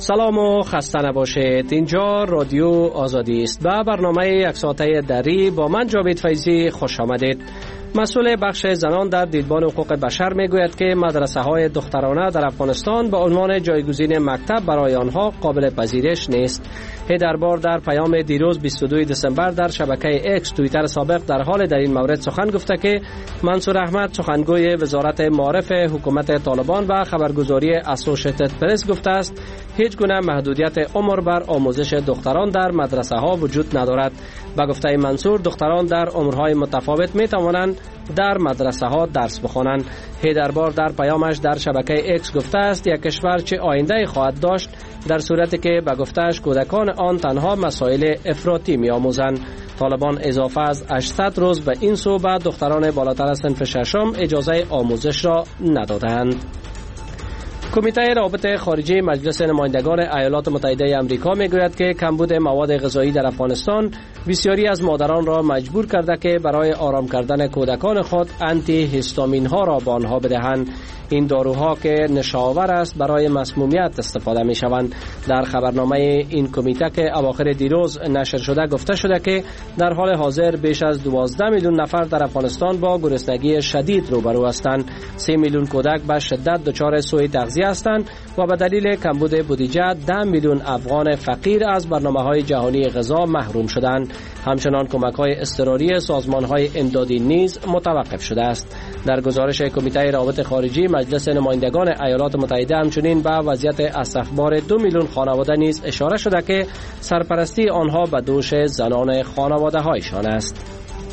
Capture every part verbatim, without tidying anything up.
سلام و خسته نباشید. اینجا رادیو آزادی است. به برنامه یک ساعته دری با من جاوید فیضی خوش آمدید. مسئول بخش زنان در دیدبان حقوق بشر میگوید که مدرسه های دخترانه در افغانستان به عنوان جایگزین مکتب برای آنها قابل پذیرش نیست. هیدربار در پیام دیروز بیست و دوم دسامبر در شبکه اکس توییتر سابق در حال در این مورد سخن گفته که منصور احمد سخنگوی وزارت معارف حکومت طالبان و خبرگزاری اسوسییتد پرس گفته است هیچ گونه محدودیت عمر بر آموزش دختران در مدرسه ها وجود ندارد. با گفته منصور دختران در عمرهای متفاوت می توانند در مدرسه ها درس بخوانند. هیدربار در پیامش در شبکه اکس گفته است یک کشور چه آینده خواهد داشت در صورتی که به گفته‌اش کودکان آن تنها مسائل افراطی می آموزند. طالبان اضافه از هشتصد روز به این سو به دختران بالاتر از صنف ششم اجازه آموزش را ندادند. کمیته روابط خارجی مجلس نمایندگان ایالات متحده آمریکا میگوید که کمبود مواد غذایی در افغانستان بسیاری از مادران را مجبور کرده که برای آرام کردن کودکان خود آنتی هیستامین ها را به آنها بدهند. این داروها که نشاور است برای مسمومیت استفاده می شوند. در خبرنامه این کمیته که اواخر دیروز نشر شده گفته شده که در حال حاضر بیش از دوازده میلیون نفر در افغانستان با گرسنگی شدید روبرو هستند. سه میلیون کودک به شدت دچار سوء تغذیه هستند و به دلیل کمبود بودجه ده میلیون افغان فقیر از برنامه‌های جهانی غذا محروم شدند. همچنان کمک‌های اضطراری سازمان‌های امدادی نیز متوقف شده است. در گزارش کمیته روابط خارجی مجلس نمایندگان ایالات متحده همچنین به وضعیت اسفبار دو میلیون خانواده نیز اشاره شده که سرپرستی آنها به دوش زنان خانواده‌هایشان است.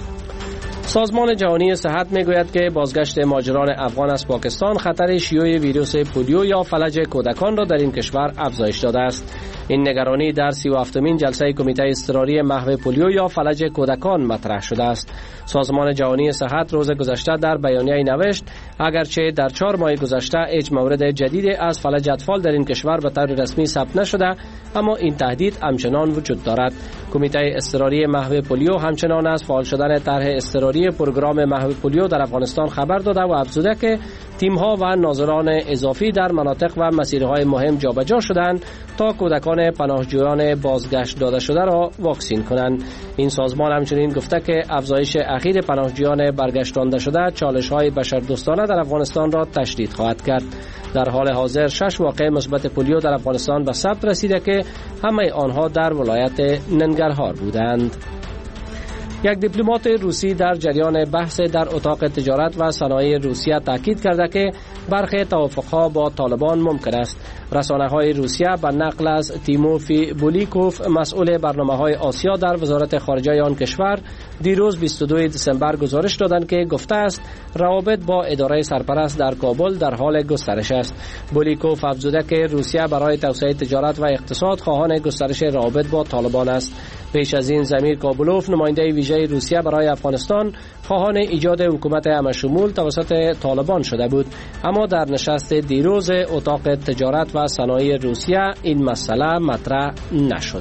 سازمان جهانی صحت میگوید که بازگشت مهاجران افغان از پاکستان خطر شیوع ویروس پولیو یا فلج کودکان را در این کشور افزایش داده است. این نگرانی در سی و هفتمین جلسه کمیته اضطراری محو پولیو یا فلج کودکان مطرح شده است. سازمان جهانی صحت روز گذشته در بیانیه‌ای نوشت اگرچه در چهار ماه گذشته هیچ مورد جدید از فلج اطفال در این کشور به طور رسمی ثبت نشده، اما این تهدید همچنان وجود دارد. کمیته اضطراری محو پولیو همچنان از فعال شدن طرح اضطراری پروگرام محو پولیو در افغانستان خبر داده و افزوده که تیم‌ها و ناظران اضافی در مناطق و مسیرهای مهم جابجا شدند تا کودکان پناهجویان بازگشت داده شده را واکسین کنند. این سازمان همچنین گفته که افزایش اخیر پناهجویان برگشتانده شده چالش‌های بشردوستانه در افغانستان را تشدید خواهد کرد. در حال حاضر شش واقعه مثبت پولیو در افغانستان به ثبت رسیده که همه آنها در ولایت ننگرهار بودند. یک دیپلمات روسی در جریان بحث در اتاق تجارت و صنایع روسیه تاکید کرده که برخی توافقها با طالبان ممکن است. رسانه‌های روسیه به نقل از تیموفی بولیکوف مسئول برنامه‌های آسیا در وزارت خارجه آن کشور دیروز بیست و دوم دسامبر گزارش دادند که گفته است روابط با اداره سرپرست در کابل در حال گسترش است. بولیکوف افزوده که روسیه برای توسعه تجارت و اقتصاد خواهان گسترش روابط با طالبان است. پیش از این زمیر کابلوف نماینده ویژه روسیه برای افغانستان خواهان ایجاد حکومت همه‌شمول توسط طالبان شده بود، اما در نشست دیروز اتاق تجارت و صنایع روسیه این مسئله مطرح نشد.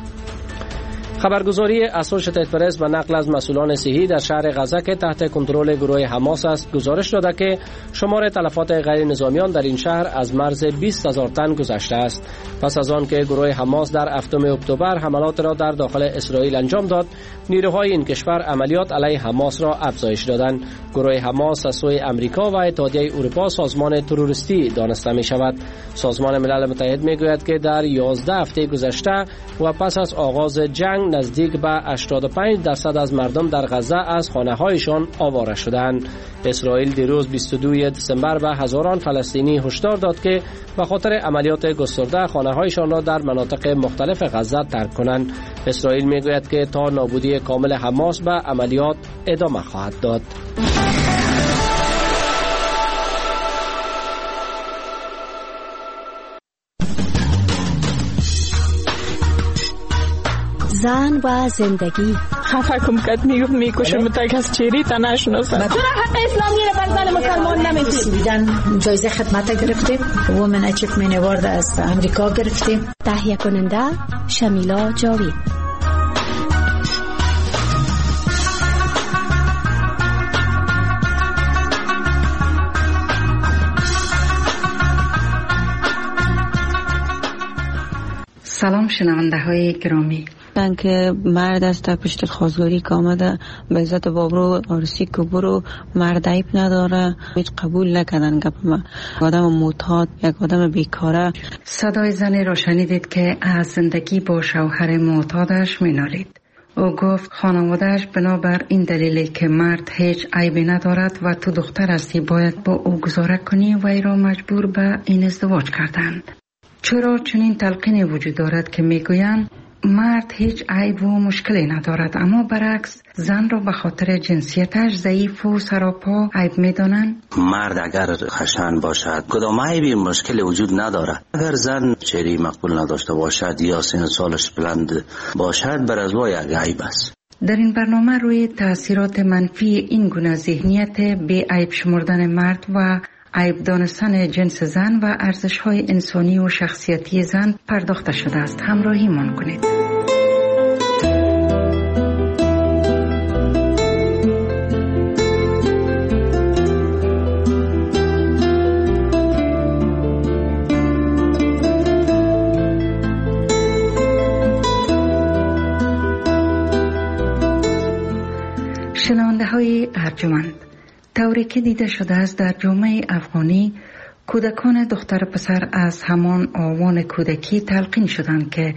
خبرگزاری اسوسییتد پرس به نقل از مسئولان صحی در شهر غزه که تحت کنترل گروه حماس است گزارش داده که شمار تلفات غیر نظامیان در این شهر از مرز بیست هزار تن گذشته است. پس از آن که گروه حماس در هفتم اکتبر حملات را در داخل اسرائیل انجام داد، نیروهای این کشور عملیات علیه حماس را افزایش دادند. گروه حماس از سوی امریکا و اتحادیه اروپا سازمان تروریستی دانسته می شود. سازمان ملل متحد می گوید که در یازده هفته گذشته و پس از آغاز جنگ نزدیک به هشتاد و پنج درصد از مردم در غزه از خانه‌هایشان آواره شدند. اسرائیل دیروز بیست و دوم دسامبر به هزاران فلسطینی هشدار داد که به خاطر عملیات گسترده خانه‌هایشان را در مناطق مختلف غزه ترک کنند. اسرائیل میگوید که تا نابودی کامل حماس به عملیات ادامه خواهد داد. زن و زندگی خفه کم کت میگفت میکشم تا کس چیری تا نشناسم. چرا حق اسلامی رو بر زن مسلمان نمیدید؟ سویدن جایزه خدمت گرفتیم، وومن اچیومنت اوارد از امریکا گرفتیم. تهیه کننده شمیلا جاوید. سلام شنونده های گرامی. من که مرد است پشت خواستگاری که آمده به عزت بابرو عروسی که برو مرد عیب نداره، هیچ قبول نکردن گپ ما. آدم معتاد، یک آدم بیکاره. صدای زنی را شنیدید که از زندگی با شوهر معتادش مینالید. او گفت خانوادهش بنابر این دلیلی که مرد هیچ عیبی ندارد و تو دختر هستی باید با او گذاره کنی و ای را مجبور به این ازدواج کردند. چرا چنین تلقینی وجود دارد که میگویند مرد هیچ عیب و مشکلی ندارد، اما برعکس زن را به خاطر جنسیتش ضعیف و سراپا عیب میدانند؟ مرد اگر خشن باشد کدام عیبی مشکلی وجود ندارد. اگر زن چهره مقبول نداشته باشد یا سن سالش بلند باشد بر از وای یک عیب است. در این برنامه روی تاثیرات منفی این گونه ذهنیت بی عیب شمردن مرد و عیب دانستن جنس زن و ارزش‌های انسانی و شخصیتی زن پرداخته شده است. همراهی من کنید. شنونده های ارجمند، طوری که دیده شده است در جامعه افغانی کودکان دختر پسر از همان آوان کودکی تلقین شدند که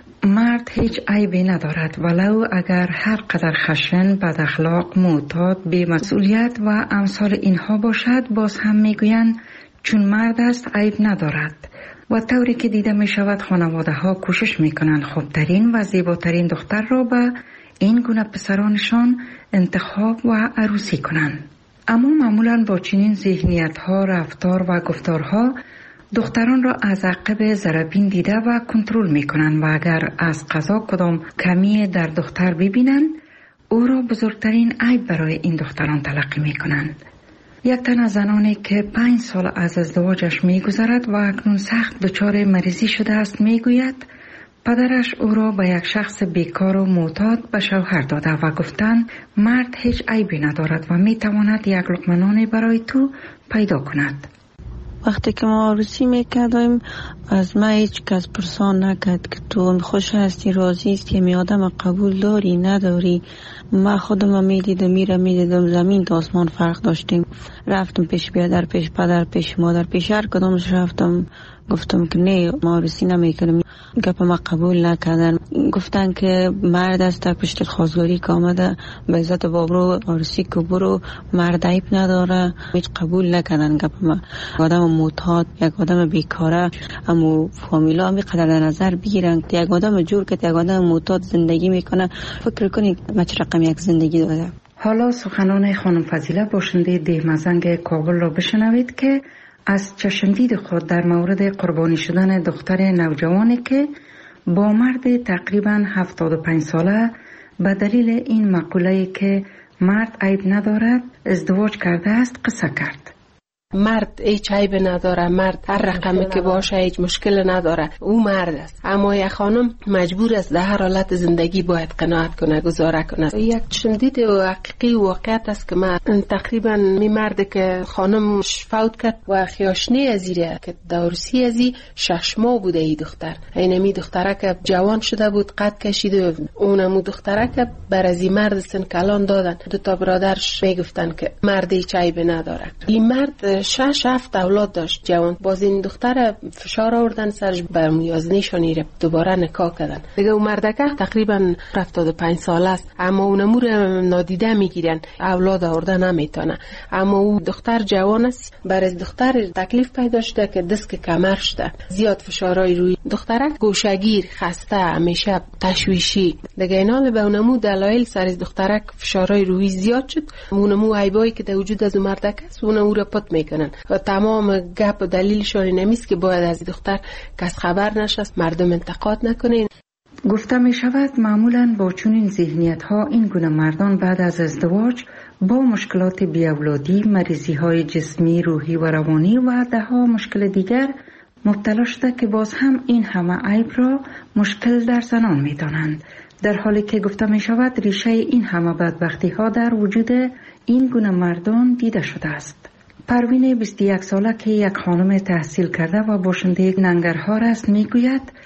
مرد هیچ عیبی ندارد، ولو اگر هر قدر خشن، بد اخلاق، معتاد، بی مسئولیت و امثال اینها باشد باز هم میگویند چون مرد است عیب ندارد. و طوری که دیده می شود خانواده ها کوشش می کنند خوبترین و زیباترین دختر را به این گونه پسرانشان انتخاب و عروسی کنند. اما معمولاً با چنین ذهنیت ها، رفتار و گفتارها دختران را از عقب ضربین دیده و کنترل می کنند و اگر از قضا کدام کمی در دختر ببینند او را بزرگترین عیب برای این دختران تلقی می کنند. یک تن از زنانی که پنج سال از ازدواجش می گذرد و اکنون سخت دچار مریضی شده است می گوید پدرش او را به یک شخص بیکار و معتاد به شوهر داده و گفتند مرد هیچ عیبی ندارد و می تواند یک لقمه نان برای تو پیدا کند. وقتی که ما عروسی میکردیم از ما هیچ کس پرسان نکرد که تو خوش هستی، راضی هستی، می آدم قبول داری نداری. ما خودم میدیدم میرم میدیدم زمین تا آسمان فرق داشتیم. رفتم پیش بیادر، پیش پدر، پیش مادر، پیش هر کدامش رفتم گفتم که نه ما عروسی نمیکنم. گپ ما قبول نکردن، گفتن که مرد است پشت خواستگاری که آمده به عزت بابرو عروسی که برو مرد عیب نداره، هیچ قبول نکردن گپ ما. آدم معتاد، یک آدم بیکاره، اما فامیلا هم قدر در نظر بگیرن که یک آدم جور که یک آدم معتاد زندگی میکنه فکر کنید ما چه رقم یک زندگی داده. حالا سخنان خانم فضیله باشنده دهمزنگ کابل را بشنوید که از چشمدید خود در مورد قربانی شدن دختر نوجوانی که با مرد تقریباً هفتاد و پنج ساله به دلیل این مقوله که مرد عیب ندارد ازدواج کرده است قصه کرد. مرد هیچ عیب نداره، مرد هر رقمی که باشه هیچ مشکل نداره، او مرد است. اما یک خانم مجبور است در هر حالت زندگی باید قناعت کنه، گزاره کنه. یک شدید و حقیقی واقعیت است که من تقریبا می مرد که خانم فوت کرد و خیاشنی ازیره که دورسی ازی شش ماه بوده ای دختر. اینمی دختره که جوان شده بود قد کشیده، اونمو دختره که بر از مرد سن کلان دادن. دو تا برادرش میگفتن که مرد هیچ عیب نداره. این مرد شش هفت اولاد داشت جوان. باز این دختر فشار آوردن سرش برمیازنیشانی رو دوباره نکاح کردن. دیگه اون مردکه تقریبا هفتاد و پنج ساله است، اما اون امور نادیده میگیرن، اولاد آورده نمیتونه. اما او دختر جوان است، بر از دختر تکلیف پیدا شده که دست کمر شده، زیاد فشارای روی دخترک، گوشگیر، خسته، همیشه تشویشی. دیگه اینا به اونمو دلایل سر از دخترک فشارای روی زیاد شد. اونمو عیبایی که در وجود از مردک است اونمو رو پت میکنن و تمام گپ و دلیلشون نمیست که باید از دختر کس خبر نشست، مردم انتقاد نکنین. گفته می شود معمولاً با چنین ذهنیت ها این گونه مردان بعد از ازدواج با مشکلات بیاولادی، مریضی های جسمی، روحی و روانی و ده ها مشکل دیگر مبتلا شده که باز هم این همه عیب را مشکل در زنان می دانند، در حالی که گفته می شود ریشه این همه بدبختی ها در وجود این گونه مردان دیده شده است. پروین بیست و یک ساله که یک خانم تحصیل کرده و باشنده ننگرهار است می گوید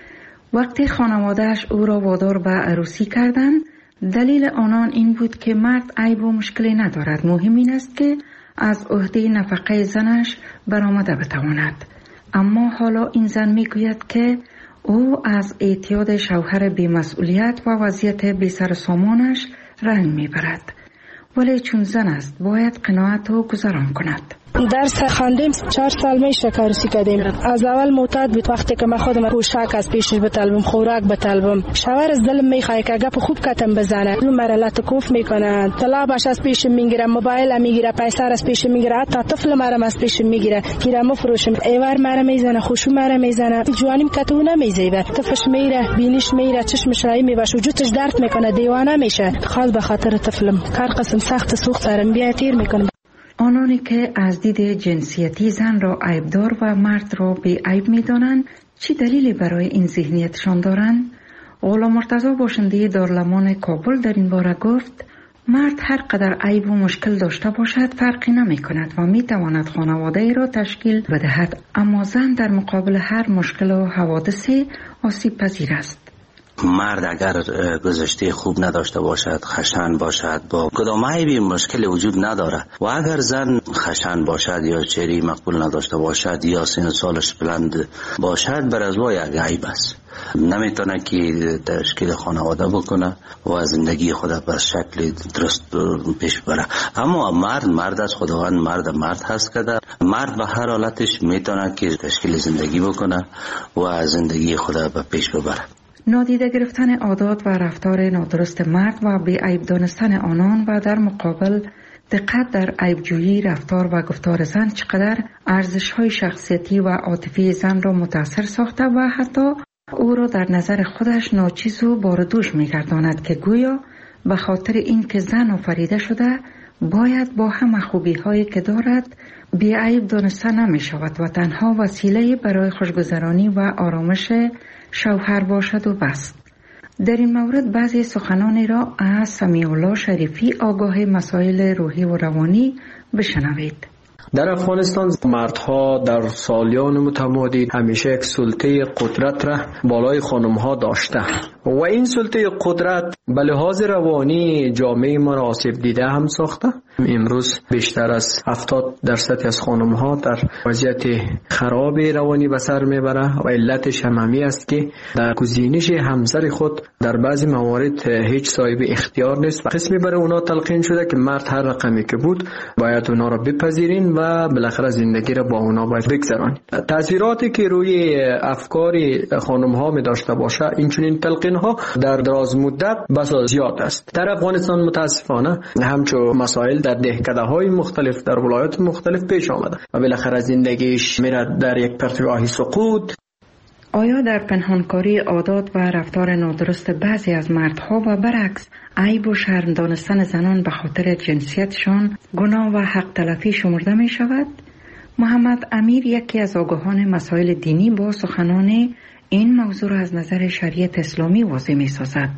وقتی خانوادهش او را وادار به عروسی کردند، دلیل آنان این بود که مرد عیب و مشکلی ندارد، مهم این است که از عهده نفقه زنش برآمده بتواند. اما حالا این زن میگوید که او از اعتیاد شوهر بی‌مسئولیت و وضعیت بی سر و سامانش رنج میبرد، ولی چون زن است باید قناعت و گذران کند. درس خواندیم، چهار سال میشه که عروسی کردیم. از اول معتاد بود، وقتی که من خودم پوشاک از پیشش بطلبم، خوراک بطلبم، شوهر از دلم میخواد که گپ خوب کتم بزنه، اون مرا کوف میکنه، طلابش از پیش میگیره، موبایل میگیره، پیسه از پیش میگیره، حتی طفل مرا از پیش میگیره، گیرم مفروشم، ایوار مرا میزنه، خوشو مرا میزنه، جوانیم کتو نمیزیبه، طفلش میره، بینیش میره، چشمش رای میباشه، وجودش درد میکنه، دیوانه میشه، خاص به خاطر طفلم کار قسم سخت سوخت سرم بیا تیر میکنه. آنانی که از دید جنسیتی زن را عیبدار و مرد را بی عیب می دانند، چی دلیلی برای این ذهنیتشان دارند؟ غلام مرتضی باشنده دارالمان کابل در این باره گفت: مرد هر قدر عیب و مشکل داشته باشد فرقی نمی کند و می تواند خانواده ای را تشکیل بدهد، اما زن در مقابل هر مشکل و حوادثی آسیب پذیر است. مرد اگر گذشته خوب نداشته باشد، خشن باشد، با کدام عیبی مشکل وجود نداره، و اگر زن خشن باشد یا چهره مقبول نداشته باشد یا سن سالش بلند باشد، بر از وای یک عیب است. نمیتونه که تشکیل خانواده بکنه و زندگی خود به شکل درست پیش بره. اما مرد مرد از خداوند مرد مرد هست که در مرد به هر حالتش میتونه که تشکیل زندگی بکنه و زندگی خود به پیش ببره. نادیده گرفتن عادات و رفتار نادرست مرد و بی عیب دانستن آنان و در مقابل دقت در عیبجویی رفتار و گفتار زن چقدر ارزش‌های شخصیتی و عاطفی زن را متاثر ساخته و حتی او را در نظر خودش ناچیز و باردوش می‌گرداند که گویا به خاطر این که زن آفریده شده باید با همه خوبی‌هایی که دارد بی عیب دانسته نمی‌شود و تنها وسیله برای خوشگذرانی و آرامش شوهر باشد و بس. در این مورد بعضی سخنانی را از سمیع الله شریفی آگاه مسائل روحی و روانی بشنوید. در افغانستان مردها در سالیان متمادی همیشه یک سلطه قدرت را بالای خانمها داشته و این سلطه قدرت به لحاظ روانی جامعه ما را آسیب دیده هم ساخته. امروز بیشتر از هفتاد درصد از خانمها در وضعیت خراب روانی به سر میبره و علتش همین است که در گزینش همسر خود در بعضی موارد هیچ صاحب اختیار نیست و قسمی برای اونا تلقین شده که مرد هر رقمی که بود باید اونا را بپذیرین و بالاخره زندگی را با اونا باید بگذرانید. تاثیراتی که روی افکار خانمها می داشته باشه این چنین تلقین ها در دراز مدت بسا زیاد است. در افغانستان متاسفانه همچون مسائل در دهکده های مختلف در ولایات مختلف پیش آمده و بالاخره زندگیش میره در یک پرتگاهی سقوط. آیا در پنهانکاری عادات و رفتار نادرست بعضی از مردها و برعکس عیب و شرم دانستن زنان به خاطر جنسیتشان گناه و حق تلفی شمرده می شود؟ محمد امیر یکی از آگاهان مسائل دینی با سخنان این موضوع را از نظر شریعت اسلامی واضح می سازد.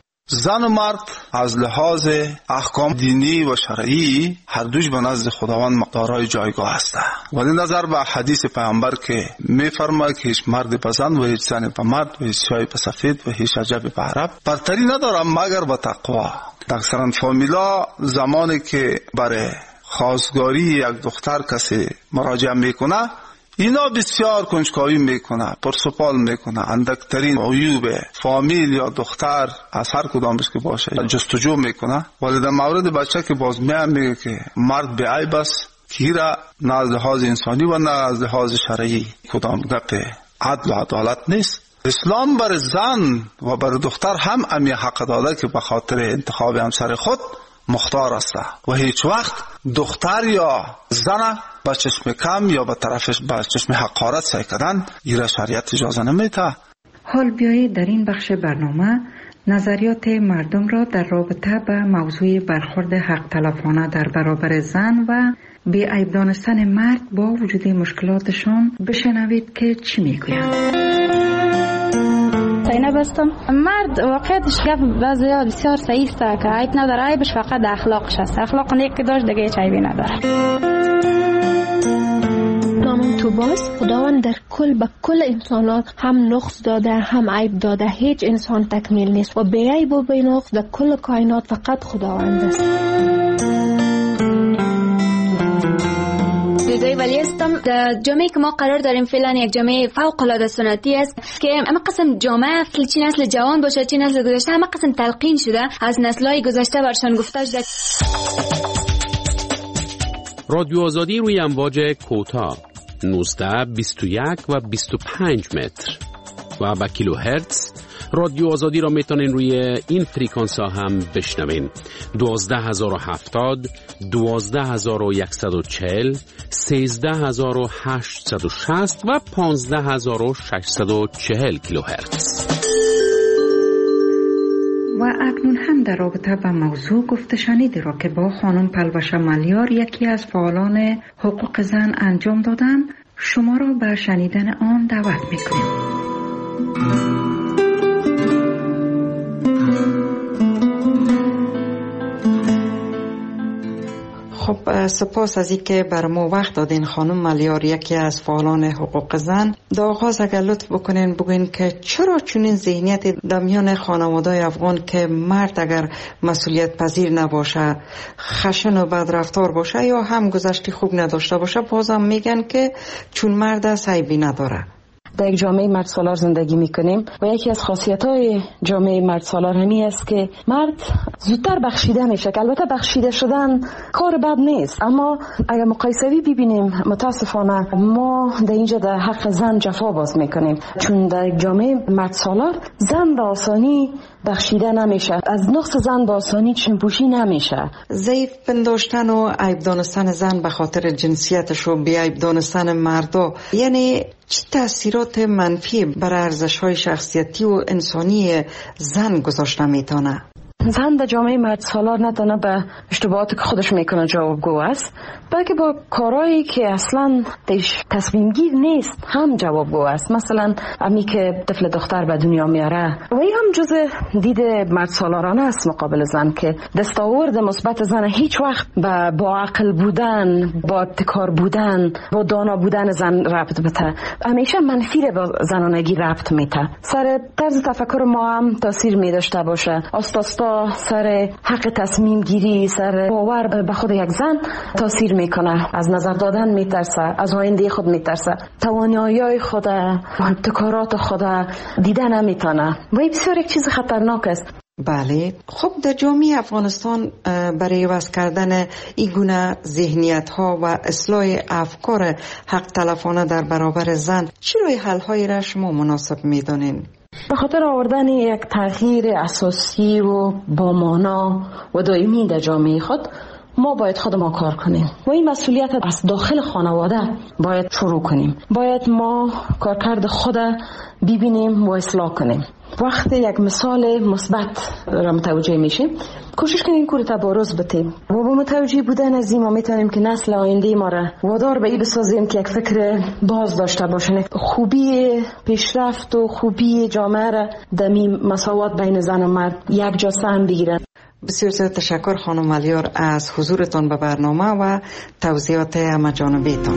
زن و مرد از لحاظ احکام دینی و شرعی هر دوش به نزد خداوند مقدارهای جایگاه هستند. ولی نظر به حدیث پیامبر که می‌فرماید که هیچ مرد به زن و هیچ زن به مرد و هیچ سیاه به سفید و هیچ عجب به عرب برتری ندارد مگر به تقوا. اکثرا فامیلا زمانی که برای خواستگاری یک دختر کسی مراجعه میکنه اینا بسیار کنجکاوی میکنه، پرسپال میکنه، اندکترین عیوب فامیل یا دختر از هر کدامش که باشه جستجو میکنه. ولی در مورد بچه که باز میام میگه که مرد به عیب است که را نه از لحاظ انسانی و نه از لحاظ شرعی کدام گپ عدل و عدالت نیست. اسلام بر زن و بر دختر هم امی حق داده که به خاطر انتخاب همسر خود مختار است و هیچ وقت دختر یا زن با چشم کم یا با طرفش با چشم حقارت سعی کردن ایره شریعت اجازه نمیده. حال بیایید در این بخش برنامه نظریات مردم را در رابطه به موضوع برخورد حق تلفانه در برابر زن و بی عیب دانستن مرد با وجود مشکلاتشان بشنوید که چی میگویند. اینه بستم مرد واقعیتش گفت بعضی بسیار صحیح است که عیب نداره، عیبش فقط اخلاقش است. اخلاق نیک که داشت دیگه هیچ عیبی نداره. نامم تو باز خداوند در کل به کل انسانات هم نقص داده هم عیب داده. هیچ انسان تکمیل نیست و بی عیب و بی نقص در کل کائنات فقط خداوند است. دوی ولی هستم. در جامعه که ما قرار داریم فعلا یک جامعه فوق العاده سنتی است که اما قسم جامعه چی نسل جوان باشه چی نسل گذشته اما قسم تلقین شده از نسل‌های گذشته برشان گفته شده. رادیو آزادی روی امواج کوتاه نوزده، بیست و یک و بیست و پنج متر و با کیلو هرتز. رادیو آزادی را میتونین روی این فریکانس ها هم بشنوین. دوازده هزار و هفتاد، دوازده هزار و یکصد و چهل، سیزده هزار و هشتصد و شصت و پانزده هزار و ششصد و چهل کیلو هرتز. و اکنون هم در رابطه با موضوع گفته شنیدی را که با خانم پلوشه ملیار یکی از فعالان حقوق زن انجام دادن، شما را به شنیدن آن دعوت میکنیم. خب سپاس از اینکه بر ما وقت دادین خانم ملیار، یکی از فعالان حقوق زن. در آغاز اگر لطف بکنین بگوین که چرا چنین ذهنیت در میان خانواده‌های افغان که مرد اگر مسئولیت پذیر نباشه، خشن و بدرفتار باشه یا هم گذشته خوب نداشته باشه، بازم میگن که چون مرد است عیبی نداره. در یک جامعه مرد سالار زندگی میکنیم و یکی از خاصیت‌های جامعه مرد سالار همی است که مرد زودتر بخشیده میشه، که البته بخشیده شدن کار بد نیست، اما اگر مقایسوی ببینیم متاسفانه ما در اینجا در حق زن جفا باز میکنیم، چون در جامعه مرد سالار زن به آسانی بخشیده نمیشه، از نقص زن به آسانی چشم‌پوشی نمیشه. ضعیف پنداشتن و عیب دانستن زن به خاطر جنسیتش و بی عیب دانستن مردا، یعنی چه تأثیرات منفی بر ارزش‌های شخصیتی و انسانی زن گذاشته میتونه؟ زن در جامعه مرد سالار نتونه به اشتباهاتی که خودش میکنه جوابگو است، بلکه با کارهایی که اصلا تصمیم گیر نیست هم جوابگو است. مثلا امی که طفل دختر به دنیا میاره و این هم جز دید مرد سالارانه است مقابل زن، که دستاورد مثبت زن هیچ وقت با با عقل بودن، با ابتکار بودن، با دانا بودن زن ربط بده، همیشه منفی رو با زنانگی ربط میده. سر طرز تفکر ما هم تاثیر میداشته باشه، آستاستا سر حق تصمیم گیری، سر باور به خود یک زن تاثیر میکنه، از نظر دادن میترسه، از آینده خود میترسه، توانایی خود، ابتکارات خود دیده نمیتونه و این بسیار یک چیز خطرناک است. بله، خب در جامعه افغانستان برای عوض کردن این گونه ذهنیت ها و اصلاح افکار حق تلفانه در برابر زن چه روی حل هایی را شما مناسب میدانین؟ به خاطر آوردن یک تغییر اساسی و با مانا و دائمی در جامعه خود ما باید خود ما کار کنیم و این مسئولیت از داخل خانواده باید شروع کنیم. باید ما کارکرد خود ببینیم و اصلاح کنیم. وقتی یک مثال مثبت را متوجه میشیم کوشش کنیم کور تبارز بتیم و با متوجه بودن از این ما میتونیم که نسل آینده ما را وادار به این بسازیم که یک فکر باز داشته باشن، خوبی پیشرفت و خوبی جامعه را دمی مساوات بین زن و مرد یک جا سهم بگیرن. بسیار زیاد تشکر خانم ملیار از حضورتان به برنامه و توضیحات همه جانبیتان.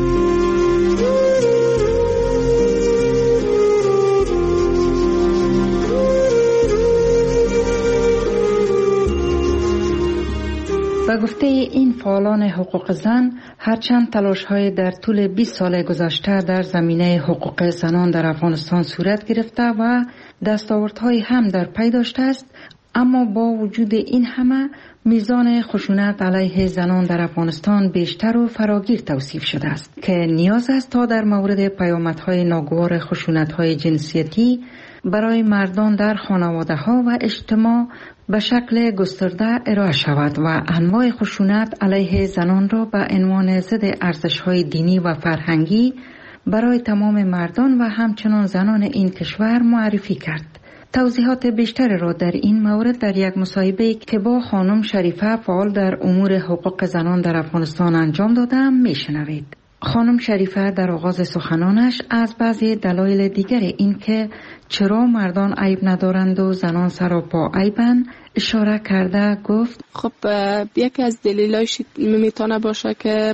و گفته این فعالان حقوق زن هرچند تلاش‌های در طول بیست سال گذشته در زمینه حقوق زنان در افغانستان صورت گرفته و دستاوردهای هم در پی داشته است، اما با وجود این همه میزان خشونت علیه زنان در افغانستان بیشتر و فراگیر توصیف شده است که نیاز است تا در مورد پیامدهای ناگوار خشونت‌های جنسیتی برای مردان در خانواده‌ها و اجتماع به شکل گسترده ارائه شود و انواع خشونت علیه زنان را به عنوان ضد ارزش‌های دینی و فرهنگی برای تمام مردان و همچنان زنان این کشور معرفی کرد. توضیحات بیشتر را در این مورد در یک مصاحبه که با خانم شریفه فعال در امور حقوق زنان در افغانستان انجام دادم میشنوید. خانم شریفه در آغاز سخنانش از بعضی دلایل دیگر این که چرا مردان عیب ندارند و زنان سراپا عیبند اشاره کرده گفت خب یکی از دلایلش میتونه باشه که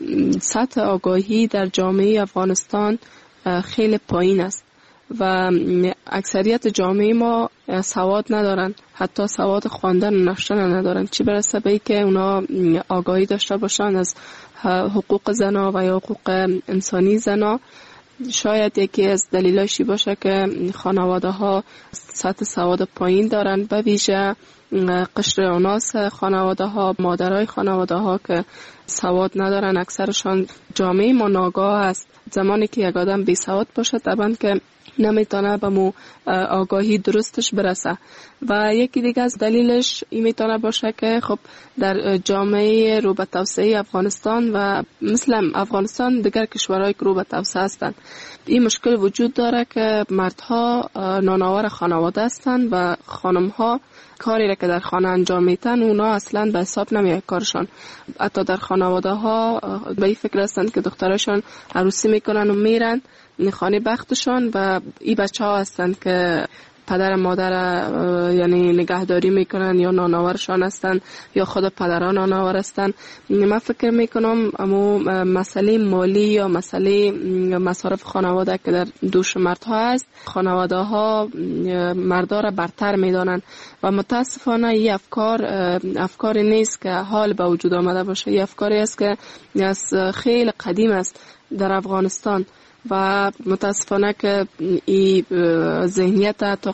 سطح آگاهی در جامعه افغانستان خیلی پایین است و اکثریت جامعه ما سواد ندارن، حتی سواد خواندن و نوشتن ندارن، چی برسه به که اونا آگاهی داشته باشن از حقوق زنا و یا حقوق انسانی زنا. شاید یکی از دلیلاشی باشه که خانواده ها سطح سواد پایین دارن، به ویژه قشر اوناس خانواده ها، مادرای خانواده ها که سواد ندارن. اکثرشان جامعه ما ناگاه است. زمانی که یک آدم بی سواد باشه طبعا که نمیتونه به مو آگاهی درستش برسه. و یکی دیگه از دلیلش این میتونه باشه که خب در جامعه رو به توسعه افغانستان و مثل افغانستان دیگر کشورهای که رو به توسعه هستند، این مشکل وجود داره که مردها نانآور خانواده هستند و خانمها کاری را که در خانه انجام میتن اونا اصلا به حساب نمیاد کارشان. حتی در خانواده ها به این فکر هستند که دخترشان عروسی میکنن و میرن خانه بختشان و این بچه ها هستند که پدر مادر یعنی نگهداری میکنن یا نانآورشان هستن یا خود پدران نانآور هستن. من فکر میکنم اما مسئله مالی یا مسئله مصارف خانواده که در دوش مردها هست، خانواده ها مردا را برتر میدانن و متاسفانه این افکار افکاری نیست که حال به وجود آمده باشه. این افکاری است که از خیلی قدیم است در افغانستان و متاسفانه که این ذهنیت تا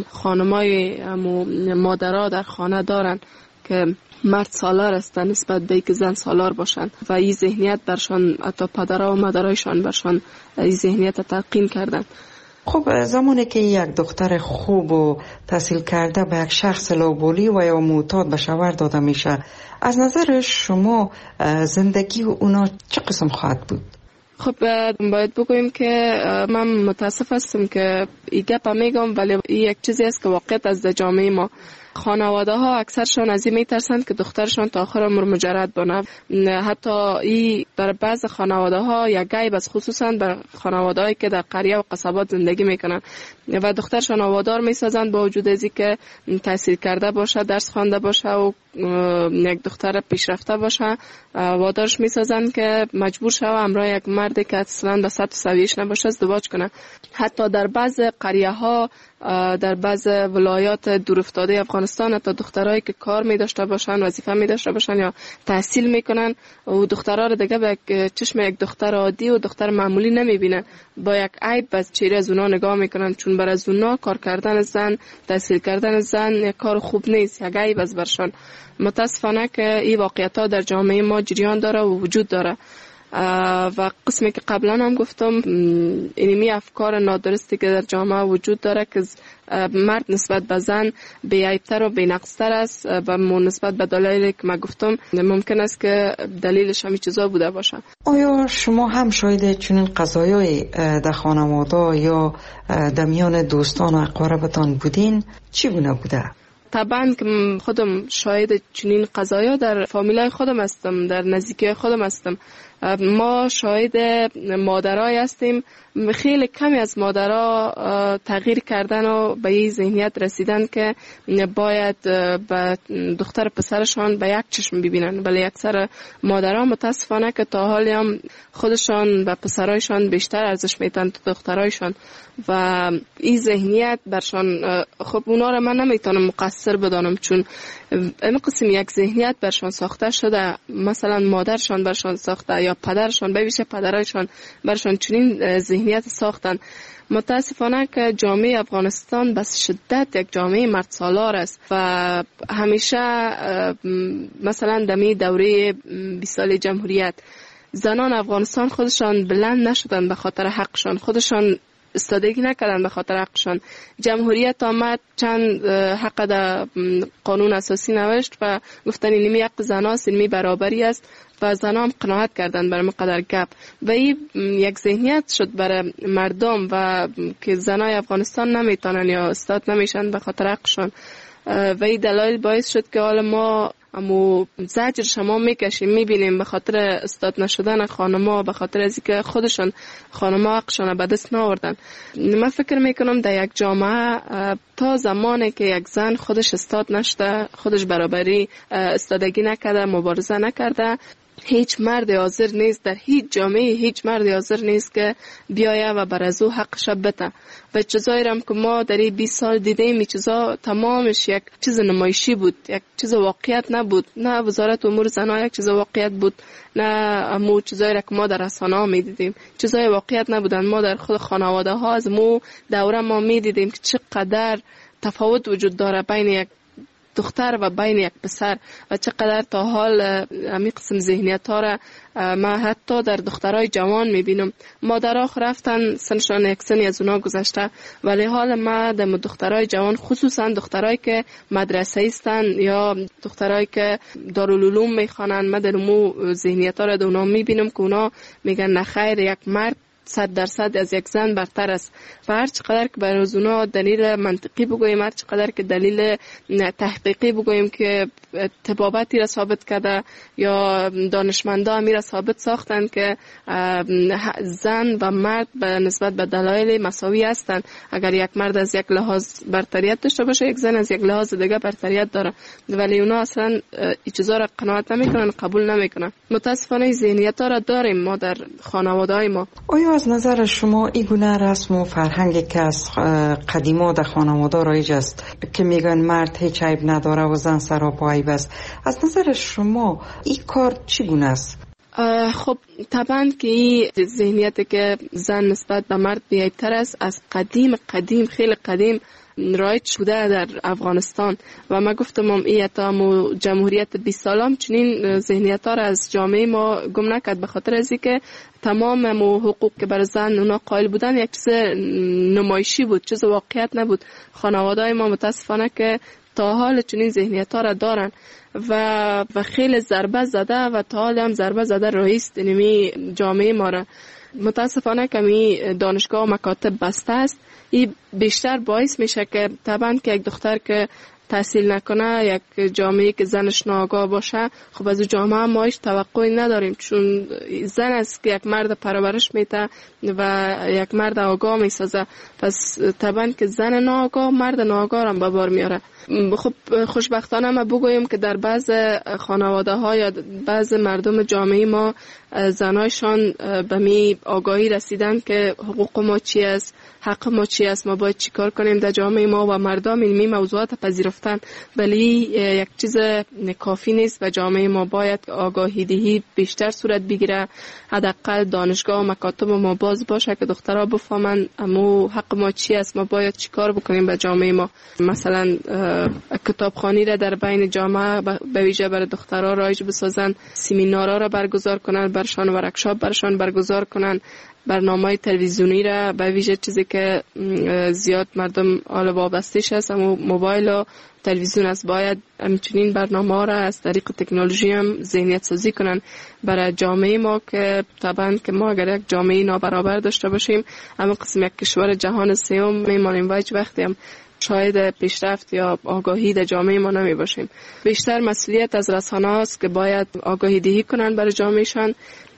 خانمای مادرها در خانه دارن که مرد سالار هستن نسبت به که زن سالار باشن و این ذهنیت برشان حتی پدرها و مادرایشان برشان این ذهنیت تلقین کردن. خب زمانی که یک دختر خوب و تحصیل کرده به یک شخص لوبولی و یا معتاد به شوهر داده میشه، از نظر شما زندگی اونا چه قسم خواهد بود؟ خب باید بگویم که من متاسف هستم که این گپ میگم، ولی این یک چیزی است که واقعیت از جامعه ما. خانواده ها اکثرشان از این میترسند که دخترشان تا آخر عمر مجرد بانه. حتی این در بعض خانواده ها یک عیب است، خصوصا بر خانواده هایی که در قریه و قصبات زندگی میکنن و دخترشان وادار میسازند با وجود از که تحصیل کرده باشه، درس خوانده باشه و یک دختر پیشرفته باشه، وادارش میسازند که مجبور شوه همراه یک مردی که اصلا به سطح سویش نباشه ازدواج کنه. حتی در بعض قریه ها، در بعض ولایات دورافتاده افغانستان، حتی دخترایی که کار می داشته باشن، وظیفه می داشته باشن یا تحصیل میکنن و دخترها رو دیگه به چشم یک دختر عادی و دختر معمولی نمی بینن، با یک عیب از چهره از اونا نگاه میکنن، چون برای از اونا کار کردن زن، تحصیل کردن زن یک کار خوب نیست، یک عیب از برشان. متاسفانه که این واقعیت ها در جامعه ما جریان داره و وجود داره و قسمی که قبلا هم گفتم اینمی افکار نادرستی که در جامعه وجود داره که مرد نسبت به زن بی‌عیب‌تر و بی‌نقص‌تر است و نسبت به دلایلی که من گفتم ممکن است که دلیلش همین چیزا بوده باشه. آیا شما هم شاید چنین قضایای در خانواده یا در میان دوستان و اقاربتان بودین؟ چی گونه بوده؟ طبعا که خودم شاهد چنین قضایا در فامیلای خودم هستم، در نزدیکی خودم هستم. ما شاهد مادرای هستیم، خیلی کمی از مادرها تغییر کردن و به این ذهنیت رسیدن که باید به دختر پسرشان به یک چشم ببینن، ولی اکثر مادرها متاسفانه که تا حالی هم خودشان به پسرایشان بیشتر ارزش میدن تا دخترایشان و این ذهنیت برشان، خب اونا رو من نمیتونم مقصر بدانم چون این قسم یک ذهنیت برشان ساخته شده، مثلا مادرشان برشان ساخته یا پدرشان، به ویژه پدرایشان برشان چنین ذهنیت ساختن. متاسفانه که جامعه افغانستان بس شدت یک جامعه مرد سالار است و همیشه مثلا دمی دوره بیست سال جمهوریت زنان افغانستان خودشان بلند نشدن به خاطر حقشان، خودشان استادگی نکردن به خاطر حقشان. جمهوریت آمد چند حق در قانون اساسی نوشت و گفتن اینمی حق زناست، اینمی برابری است و زنان هم قناعت کردن برای مقدر گپ و این یک ذهنیت شد برای مردم و که زنای افغانستان نمیتونن یا استاد نمیشن به خاطر حقشان و این دلایل باعث شد که حالا ما امو زجر شما میکشیم میبینیم به خاطر استاد نشدن خانما، به خاطر از اینکه خودشان خانما حقشان به دست نآوردن. من فکر میکنم در یک جامعه تا زمانی که یک زن خودش استاد نشده، خودش برابری استادگی نکرده، مبارزه نکرده، هیچ مرد حاضر نیست، در هیچ جامعه هیچ مرد حاضر نیست که بیایه و بر از او حقش بده. و چیزایی رم که ما در این بیست سال دیدیم، این چیزا تمامش یک چیز نمایشی بود، یک چیز واقعیت نبود. نه وزارت امور زنان یک چیز واقعیت بود، نه امو چیزایی را که ما در رسانه ها می دیدیم چیزای واقعیت نبودن. ما در خود خانواده ها از مو دوره ما می دیدیم که چقدر تفاوت وجود داره بین یک دختر و بین یک پسر و چقدر تا حال همین قسم ذهنیت ها را ما حتی در دخترای جوان میبینم. مادرها رفتن سنشان یک سنی از اونا گذشته، ولی حال ما در دخترای جوان، خصوصا دخترایی که مدرسه ایستن یا دخترایی که دارالعلوم میخوانن، ما در مو ذهنیت ها را در اونا میبینم که اونا میگن نخیر، یک مرد صد درصد از یک زن برتر است. و هر چقدر که برای اونا دلیل منطقی بگوییم، هر چقدر که دلیل تحقیقی بگوییم که طبابتی را ثابت کرده یا دانشمندا می را ثابت ساختن که زن و مرد به نسبت به دلایل مساوی هستند. اگر یک مرد از یک لحاظ برتریت داشته باشه، یک زن از یک لحاظ دیگه برتریت داره، ولی اونا اصلا این چیزا را قناعت نمیکنن، قبول نمیکنن. متاسفانه ذهنیت ها را داریم ما در خانواده‌های ما. آیا از نظر شما این گونه رسم و فرهنگی که از قدیما در خانواده رایج است که میگن مرد هیچ عیب نداره و زن سراپا عیب است، از نظر شما این کار چگونه است؟ خب طبعا که این ذهنیت که زن نسبت به مرد بی‌عیب‌تر است از قدیم قدیم خیلی قدیم رایج شده در افغانستان و ما گفتم هم این تا جمهوریت بیست سالم چنین ذهنیت ها را از جامعه ما گم نکرد، به خاطر از اینکه تمام حقوق که بر زن اونا قائل بودن یک چیز نمایشی بود، چیز واقعیت نبود. خانواده‌های ما متاسفانه که تا حال چنین ذهنیت ها را دارن و و خیلی ضربه زده و تا حال هم ضربه زده رئیس نمی جامعه ما را. متاسفانه کمی دانشگاه و مکاتب بسته است. این بیشتر باعث میشه که طبعا که یک دختر که تحصیل نکنه، یک جامعه که زنش ناآگاه باشه، خب از جامعه ما هیچ توقعی نداریم، چون زن است که یک مرد پرورش میده و یک مرد آگاه میسازه. پس طبعا که زن ناآگاه مرد ناآگاه هم به بار میاره. خب خوشبختانه ما بگوییم که در بعض خانواده ها یا بعض مردم جامعه ما زنایشان به می آگاهی رسیدن که حقوق ما چی است، حق ما چی است، ما باید چی کار کنیم در جامعه ما و مردم این موضوعات پذیرفتن. ولی یک چیز کافی نیست و جامعه ما باید آگاهی دهی بیشتر صورت بگیره. حداقل دانشگاه و مکاتب ما باز باشه که دخترها بفهمن امو حق ما چی است، ما باید چی کار بکنیم به جامعه ما. مثلا کتابخوانی را در بین جامعه به ویژه برای دخترها رایج بسازن، سمینارها را برگزار کنن، برشان ورکشاپ برشان برگزار کنن، برنامه تلویزیونی را به ویژه چیزی که زیاد مردم حال وابسته‌اش هست، اما موبایل و تلویزیون است، باید همچنین برنامه را از طریق تکنولوژی هم ذهنیت سازی کنن برای جامعه ما که طبعا که ما اگر یک جامعه نابرابر داشته باشیم، اما قسم یک کشور جهان سوم میمانیم و هیچ وقتی هم شاید پیشرفت یا آگاهی در جامعه ما نمی باشیم. بیشتر مسئولیت از رسانه است که باید آگاهی دهی کنن برای جامعهشان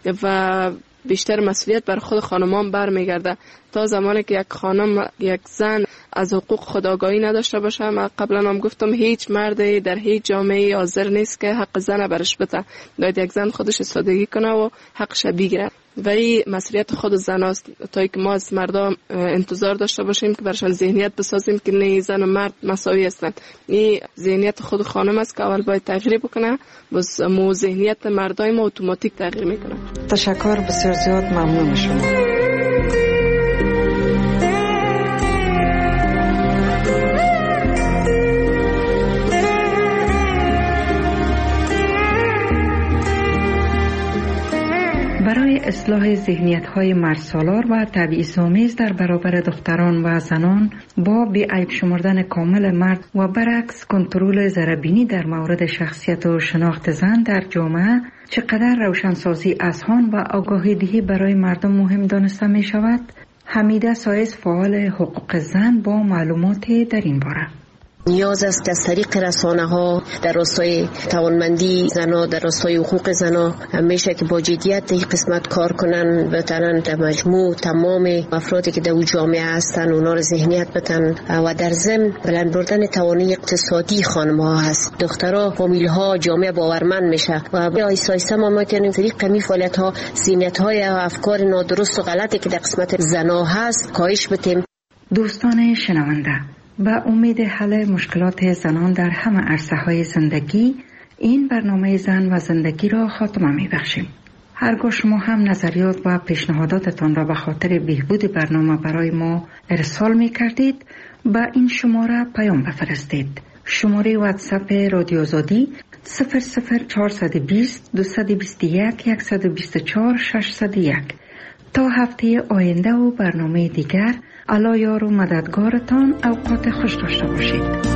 و بیشتر مسئولیت بر خود خانمان برمیگرده. تا زمانی که یک خانم، یک زن از حقوق خود آگاهی نداشته باشه، من قبلا هم گفتم هیچ مردی در هیچ جامعه حاضر نیست که حق زن برش بده. باید یک زن خودش استادگی کنه و حقش بگیره و این مسئولیت خود زن است. تا که ما از مردم انتظار داشته باشیم که برشان ذهنیت بسازیم که نه زن و مرد مساوی هستند. این ذهنیت خود خانم است که اول باید تغییر بکنه، بس مو ذهنیت مردای ما اتوماتیک تغییر میکنه. تشکر بسیار زیاد، ممنون شما. برای اصلاح ذهنیت‌های مردسالار و تبعیض‌آمیز در برابر دختران و زنان با بی‌عیب شمردن کامل مرد و برعکس کنترل ضرربینی در مورد شخصیت و شناخت زن در جامعه، چقدر روشنسازی اذهان و آگاهی دهی برای مردم مهم دانسته می شود؟ حمیده سایز، فعال حقوق زن، با معلومات در این باره. نیاز است که از طریق رسانه ها در راستای توانمندی زنها، در راستای حقوق زنها همیشه که با جدیت این قسمت کار کنن، بتونن در مجموع تمام افرادی که در اون جامعه هستن اونا رو ذهنیت بدن و در ضمن بلند بردن توانایی اقتصادی خانم ها هست. دخترها، فامیل ها، جامعه باورمند میشه و آیسته آیسته ما میتونیم طریق کمی فعالیت ها ذهنیت های و افکار نادرست و غلطی که در قسمت زنها هست کاهش بدیم. دوستان شنونده، با امید حل مشکلات زنان در همه عرصه‌های زندگی، این برنامه زن و زندگی را خاتمه می‌بخشیم. هرگاه شما هم نظریات و پیشنهاداتتان را به خاطر بهبود برنامه برای ما ارسال می‌کردید، با این شماره پیام بفرستید. شماره واتساپ رادیو آزادی صفر صفر چهارصد و بیست دویست و بیست و یک صد و بیست و چهار ششصد و یک. تا هفته آینده و برنامه دیگر، الله یار و مددگارتان. اوقات خوش داشته باشید.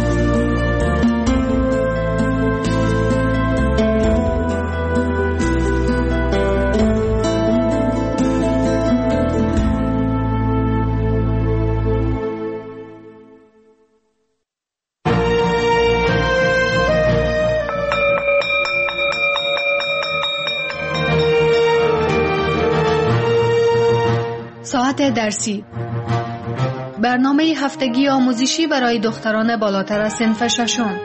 ساعت درسی، برنامه هفتگی آموزشی برای دختران بالاتر از صنف ششم.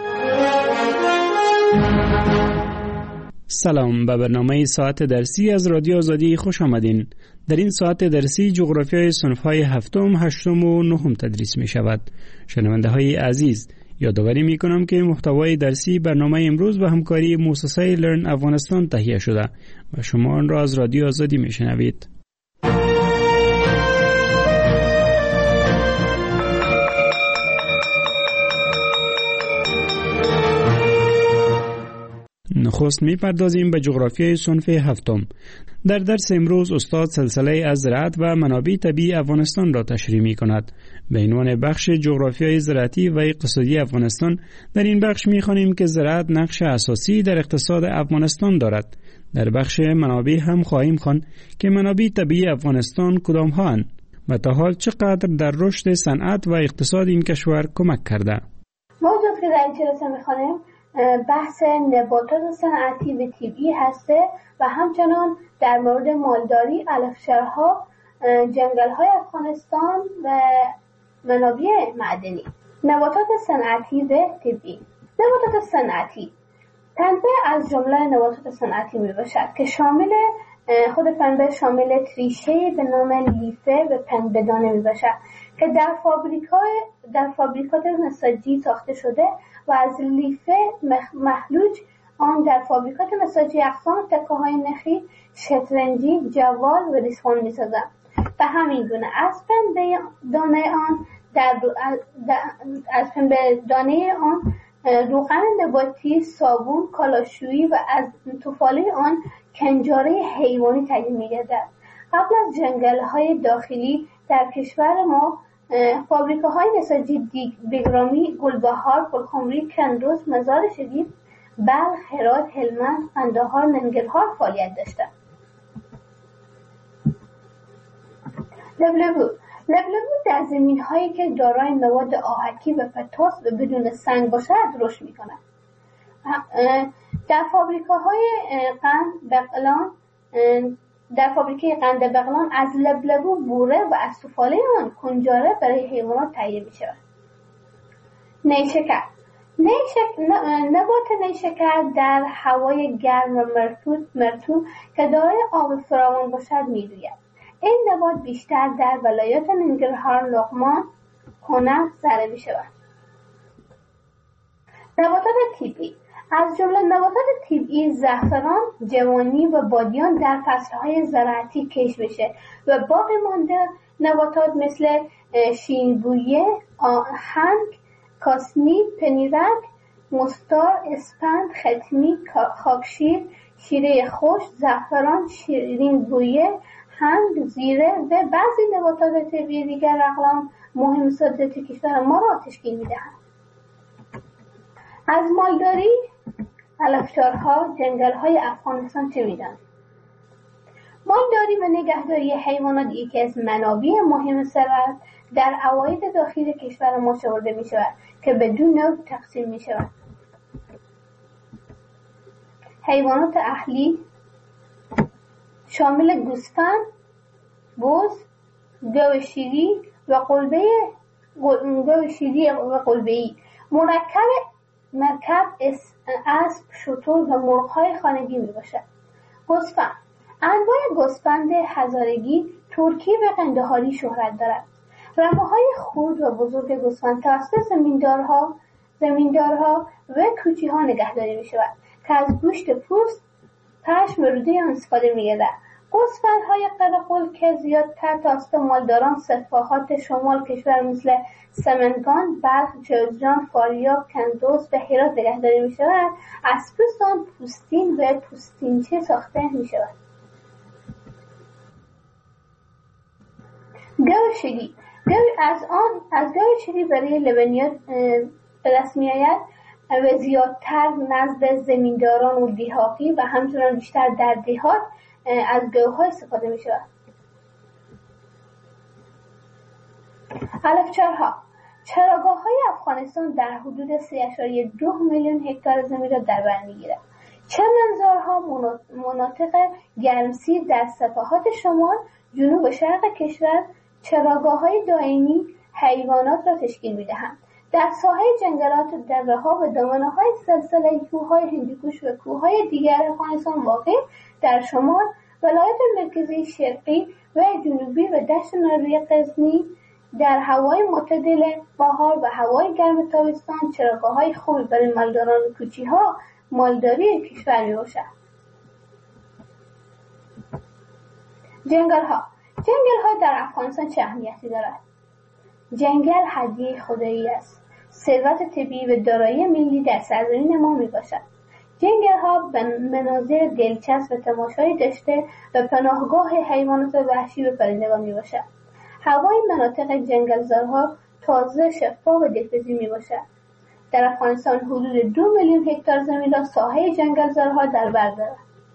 سلام، به برنامه ساعت درسی از رادیو آزادی خوش آمدین. در این ساعت درسی جغرافیای صنف‌های هفتم، هشتم و نهم تدریس می شود. شنونده های عزیز، یادآوری می کنم که محتوای درسی برنامه امروز به همکاری مؤسسه لرن افغانستان تهیه شده و شما آن را از رادیو آزادی می شنوید. نخست می پردازیم به جغرافیای صنف هفتم. در درس امروز استاد سلسله از زراعت و منابع طبیعی افغانستان را تشریح می کند. به عنوان بخش جغرافیای زراعتی و اقتصادی افغانستان، در این بخش می خوانیم که زراعت نقش اساسی در اقتصاد افغانستان دارد. در بخش منابع هم خواهیم خواند که منابع طبیعی افغانستان کدام ها اند و تا حال چقدر در رشد صنعت و اقتصاد این کشور کمک کرده. موضوع که در این جلسه می خوانیم بحث نباتات صنعتی و طبیعی هسته و همچنان در مورد مالداری، علفشرها، جنگل‌های افغانستان و منابع معدنی. نباتات صنعتی و طبیعی. نباتات صنعتی پنبه از جمله نباتات صنعتی می باشد که شامل خود پنبه شامل تریشه به نام لیفه و پنبه‌دانه می باشد که در فابریکای در فابریکات نساجی ساخته شده و از لیفه مخلوج آن در فابریکات نساجی اقسام تکه‌های نخی، شطرنجی، جوال و ریسمان می‌سازند. و همین گونه از پنبه دانه آن در از پنبه دانه آن روغن نباتی، صابون، کالاشویی و از توفاله آن کنجاره حیوانی تهیه می‌گردد. قبل از جنگل‌های داخلی در کشور ما فابریکه‌های نساجی بگرامی، گلبهار، گلخمری، کندوز، مزار شریف، بلخ، هرات، هلمند، قندهار، ننگرهار فعالیت داشتند. لبلبو لبلبو در زمین‌هایی که دارای مواد آهکی و پتاس و بدون سنگ باشد رشد می‌کند. در فابریکه‌های قند بغلان در فابریکه قند بغلان از لبلبو بوره و از توفاله آن کنجاره برای حیوانات تهیه می‌شود. نیشکر نیشک... نبات نیشکر در هوای گرم و مرطوب مرطوب که دارای آب فراوان باشد می‌روید. این نبات بیشتر در ولایات ننگرهار، لغمان، کنر زرع می‌شود. نباتات طبیعی از جمله نباتات طبیعی زعفران، جوانی و بادیان در فصلهای زراعتی کشت میشه و باقی مانده نباتات مثل شینبویه، آهنگ، کاسنی، پنیرک، مستار، اسپند، ختمی، خاکشیر، شیره خوش، زعفران، شیرین بویه، هنگ، زیره و بعضی نباتات طبیعی دیگر اقلام مهم صادراتی کشور ما را تشکیل میدهند. از مالداری، علفشارها، جنگل‌های افغانستان چه می‌دانید؟ مالداری و نگهداری حیوانات یکی از منابع مهم ثروت در عواید داخلی کشور ما شمرده می شود که بدون نوع تقسیم می شود. حیوانات اهلی شامل گوسفند، بز، گاو شیری و قلبه گاو شیری و قلبه‌ای، مرکب مرکب اسب، شتر و مرغ‌های خانگی میباشد. گوسفند انواع گوسفند هزارگی، ترکی و قندهاری شهرت دارد. رمه‌های خرد و بزرگ گوسفند توسط زمیندارها زمیندارها و کوچی‌ها نگهداری می‌شود که از گوشت پوست، پشم و روده آن استفاده می‌گردد. گوسفندهای قرقل که زیادتر توسط مالداران سفاحات شمال کشور مثل سمنگان، بلخ، جوزجان، فاریاب، کندوز و هرات نگهداری می شود، از پوست آن پوستین و پوستینچه ساخته می شود. گاو شیری از آن از گاو شیری برای لبنیات به دست می آید و زیادتر نزد زمینداران و دیهاتی و همچنان بیشتر در دیهات از گاوها استفاده می شود. علفچرها چراگاه های افغانستان در حدود سه اشاریه دو میلیون هکتار زمین را در بر می گیرد. چمنزارها مناطق گرمسیر در صفحات شمال، جنوب و شرق کشور چراگاه های دائمی حیوانات را تشکیل می دهند. در ساحه جنگلات، دره‌ها و دامنه‌های سلسله کوههای هندوکش و کوههای دیگر افغانستان واقع در شمال، ولایت مرکزی، شرقی و جنوبی و دشت ناروی غزنی در هوای معتدل بهار و هوای گرم تابستان چراگاه‌های خوبی برای مالداران و کوچی‌ها مالداری کشور می‌باشد. جنگل‌ها جنگل‌ها در افغانستان چه اهمیتی دارد؟ جنگل هدیه خدایی است. ثروت طبیعی و دارایی ملی در سرزمین ما میباشد. جنگل‌ها به مناظر دلچسب و تماشایی داشته و پناهگاه حیوانات وحشی و پرندگان میباشد. هوای مناطق جنگلزارها تازه، شفاف و دلپذیر میباشد. در افغانستان حدود دو میلیون هکتار زمین را ساحه جنگلزارها در بر دارد.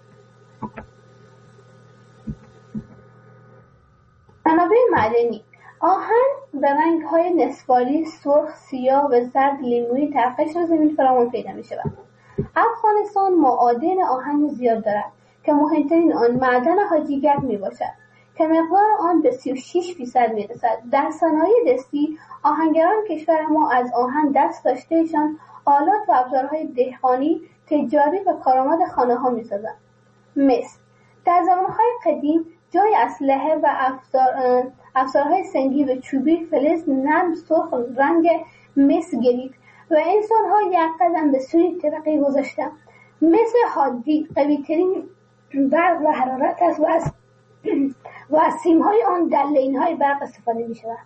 منابع معدنی آهن به رنگ‌های نصفاری، سرخ، سیاه و زرد لیمویی در قشر زمین فراوان پیدا می‌شود. افغانستان معادن آهن زیاد دارد که مهمترین آن معدن حاجیگر میباشد که مقدار آن به سی و شش فیصد میرسد. در صنایع دستی آهنگران کشور ما از آهن دست داشتهشان آلات و ابزارهای دهقانی، تجاری و کارآمد خانه‌ها می‌سازند. مس در زمانهای قدیم جای اسلحه و افزار افزارهای سنگی و چوبی فلز نرم سرخ رنگ مس گرفت و انسان‌ها یک قدم به سوی ترقی گذاشتند. مس حادی قوی‌ترین برق و حرارت است و از و از سیم‌های آن در لین‌های برق استفاده می‌شود.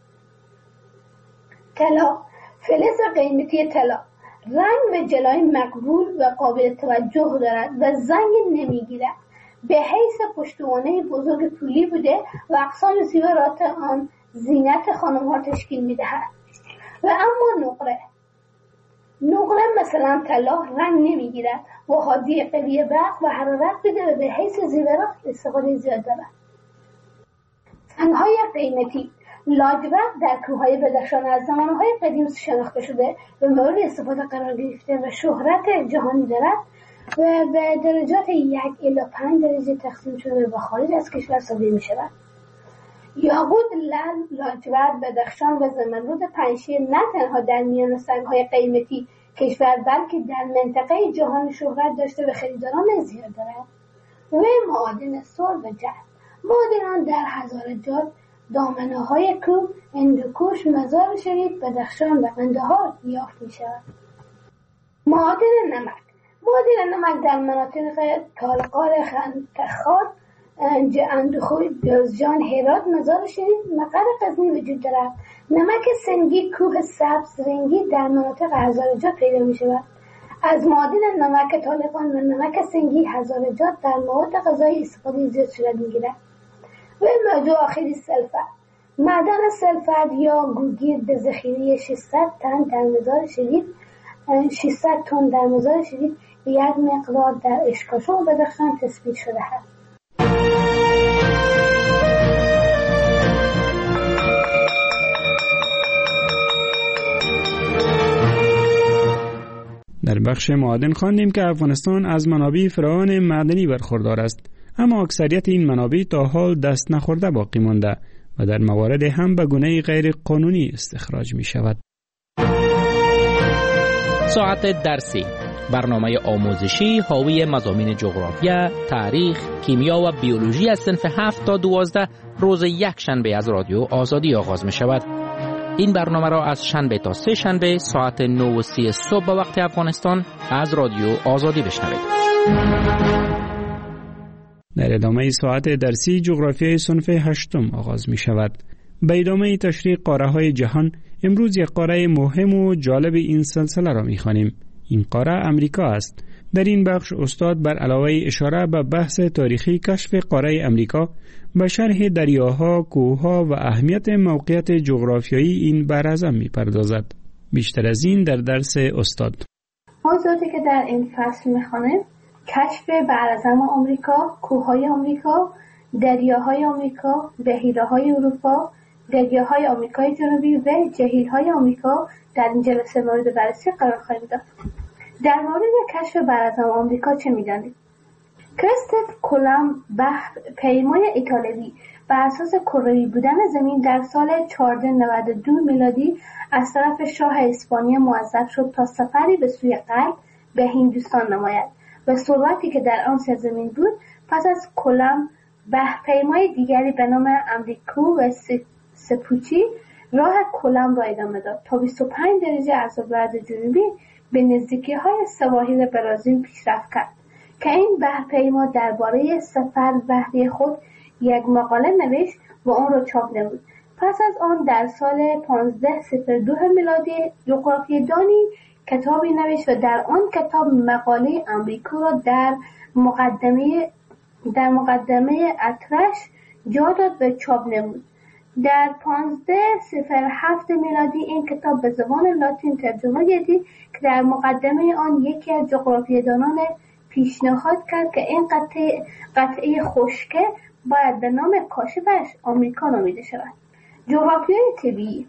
طلا فلز قیمتی طلا رنگ و جلای مقبول و قابل توجه دارد و زنگ نمی‌گیرد. به حیث پشتوانه بزرگ پولی بوده و اقسام زیورات آن زینت خانم‌ها تشکیل می‌دهد. و اما نقره نقره مثلا طلا رنگ نمی‌گیرد و حادی قوی برق و حرارت بده و به حیث زیورات استفاده زیاد دارد. سنگ‌های قیمتی لاجورد در کوههای بدخشان از زمانهای قدیم شناخته شده و مورد استفاده قرار گرفته و شهرت جهانی دارد و به درجات یک الی پنج درجه تقسیم شده و خارج از کشور صادر می شود. یاقوت، لعل، لاجورد، بدخشان و زمرد پنجشیر نه تنها در میان سنگ‌های قیمتی کشور بلکه در منطقه جهان شهرت داشته و خریداران زیاد دارد. و معادن سر و جرم معادنان در هزارجات، دامنه‌های کوه، هندوکش، مزار شریف، بدخشان و قندهار یافت می شود. معادن نمک معادن نمک در مناطق تالقار، خندخار، اندخوی، جوزجان، هرات، مزار شریف، مقر غزنی وجود دارد. نمک سنگی کوه سبز رنگی در مناطق هزارجات پیدا می شود. از معادن نمک طالقان و نمک سنگی هزارجات در مواد غذایی استفاده زیاد صورت می گیرد. و موضوع آخری سلفر معدن سلفر یا گوگیر به ذخیره ششصد تن در مزار شریف ششصد تن در مزار شریف یک مقدار در اشکاشان و بدخشان تثبیت شده است. در بخش معادن خواندیم که افغانستان از منابع فراوان معدنی برخوردار است، اما اکثریت این منابع تا حال دست نخورده باقی مانده و در موارد هم به گونه غیر قانونی استخراج می شود. ساعت درسی، برنامه آموزشی حاوی مضامین جغرافیا، تاریخ، کیمیا و بیولوژی از صنف هفت تا دوازده روز یک شنبه از رادیو آزادی آغاز می شود. این برنامه را از شنبه تا سه شنبه ساعت نه و سی صبح به وقت افغانستان از رادیو آزادی بشنوید. در ادامه ساعت درسی جغرافیای صنف هشتم آغاز می شود. به ادامه تشریح قاره های جهان امروز یک قاره مهم و جالب این سلسله را می خوانیم. این قاره امریکا است. در این بخش استاد بر علاوه اشاره به بحث تاریخی کشف قاره امریکا به شرح دریاها، کوهها و اهمیت موقعیت جغرافیایی این براعظم می پردازد. بیشتر از این در درس استاد. موضوعی که در این فصل می خوانیم کشف براعظم آمریکا، کوههای آمریکا، دریاهای آمریکا، بحیره‌های اروپا، دریاهای آمریکای جنوبی و جهیل‌های آمریکا در این جلسه مورد بررسی قرار خواهیم داد. در مورد کشف براعظم آمریکا چه می‌دانید؟ کریستوف کلمب بحر پیمای ایتالیایی بر اساس کروی بودن زمین در سال چهارصد و نود و دو میلادی از طرف شاه اسپانیا موظف شد تا سفری به سوی غرب به هندوستان نماید و ثروتی که در آن سرزمین بود. پس از کلمب بحرپیمای دیگری به نام امریکو و سپوچی راه کلمب را ادامه داد تا بیست و پنج درجه از عبورت جنوبی به نزدیکی های سواحل برزیل پیشرفت کرد که این بحرپیما درباره سفر بحری خود یک مقاله نوشت و آن را چاپ نمود. پس از آن در سال پانزده صفر دو میلادی جغرافیه‌دانی کتابی نوشت و در آن کتاب مقاله امریکا را در مقدمه در مقدمه اطرش جا داد و چاپ نمود. در پانزده صفر هفت میلادی این کتاب به زبان لاتین ترجمه گردید که در مقدمه آن یکی از جغرافیه‌دانان پیشنهاد کرد که این قطعه قطعه خشکه باید به نام کاشفش آمریکا نامیده شود. جغرافیای طبیعی.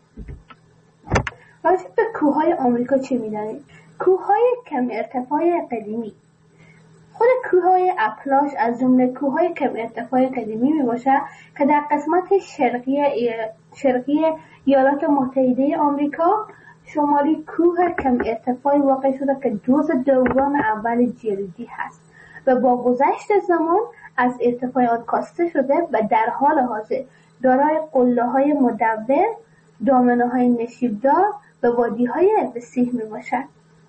راجع به کوههای آمریکا چه می‌دانید؟ کوههای کم ارتفاع قدیمی. خود کوههای اپلاش از جمله کوههای کم ارتفاع قدیمی میباشد که در قسمت شرقی شرقی ایالات متحده آمریکا شمالی کوه کم ارتفاعی واقع شده که دوز دوران اول جلیدی هست و با گذشت زمان از ارتفاع آن کاسته شده و در حال حاضر دارای قله‌های مدور، دامنه‌های نشیبدار و وادی‌های وسیع میباشد.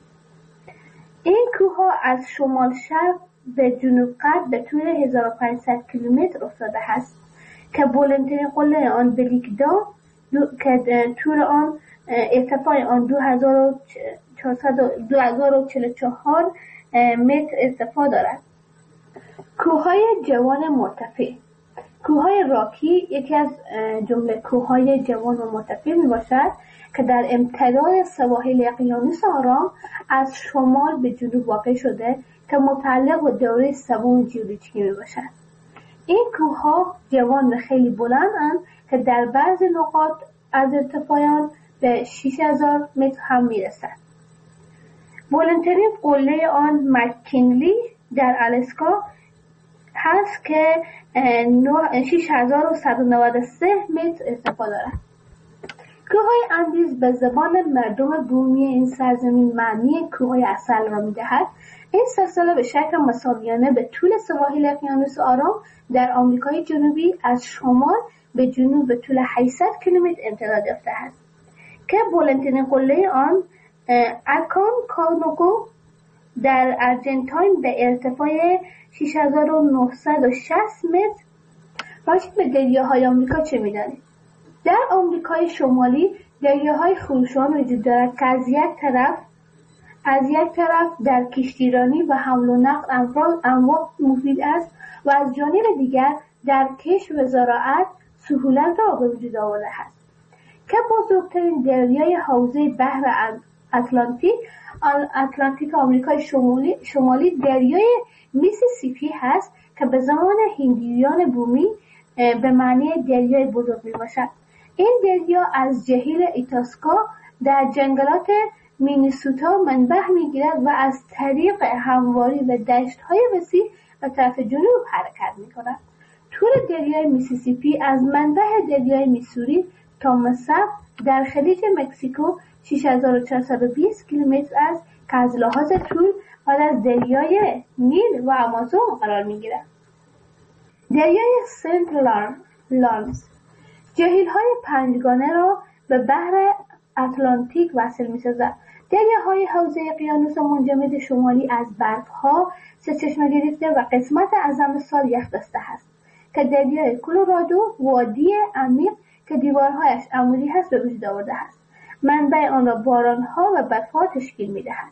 این کوه‌ها از شمال شرق به جنوب غرب به طول هزار و پانصد کیلومتر افتاده است که بلندترین قله آن بلیکدا که طول آن ارتفاع آن دو هزار و چهل و چهار متر ارتفاع دارد. کوههای جوان مرتفع. کوههای راکی یکی از جمله کوههای جوان و مرتفع می باشد که در امتداد سواحل اقیانوس آرام از شمال به جنوب واقع شده که متعلق به دوره سوم ژئولوژیکی می باشد. این کوهها جوان و خیلی بلندند که در بعض نقاط از ارتفاع به شش هزار متر هم می رسد. بلندترین قله آن مک‌کینلی در آلاسکا هست که شش هزار و صد و نود و سه متر ارتفاع دارد. کوههای اندیز به زبان مردم بومی این سرزمین معنی کوههای اصل را می‌دهد. این سلسله به شکل مساویانه به طول سواحل اقیانوس آرام در آمریکای جنوبی از شمال به جنوب به طول هشتصد کیلومتر امتداد یافته است که بلندترین قله آن اکان کانوگو در ارجنتاین به ارتفاع شش هزار و نهصد و شصت متر. راجع به دریاهای آمریکا چه می‌دانید؟ در آمریکای شمالی دریاهای خروشان وجود دارد که از یک طرف از یک طرف در کشتیرانی و حمل و نقل امواج مفید است و از جانب دیگر در کشت و زراعت سهولت را به وجود آورده است که بزرگترین دریای حوزه بحر اتلانتیک اتلانتیک آمریکای شمالی شمالی دریای میسیسیپی هست که به زمان هندیان بومی به معنی دریای بزرگ می باشد. این دریا از جهیل ایتاسکا در جنگلات مینیسوتا منبع میگیرد و از طریق همواری و دشت‌های وسیع به طرف جنوب حرکت میکند. طول دریای میسیسیپی از منبع دریای میسوری تا مصب در خلیج مکزیکو شش هزار و چهارصد و بیست کیلومتر است که از لحاظ طول بعد از دریای نیل و آمازون قرار میگیرد. دریای سنت لارنس جهیل‌های پنجگانه را به بحر اتلانتیک وصل می‌سازد. دریاهای حوزه اقیانوس منجمد شمالی از برف‌ها سرچشمه گرفته و قسمت اعظم سال یخبسته است که دریای کلرادو وادی عمیق که دیوارهایش عمودی هست به وجود آورده است. منبع آن را باران‌ها و برف‌ها تشکیل می‌دهد.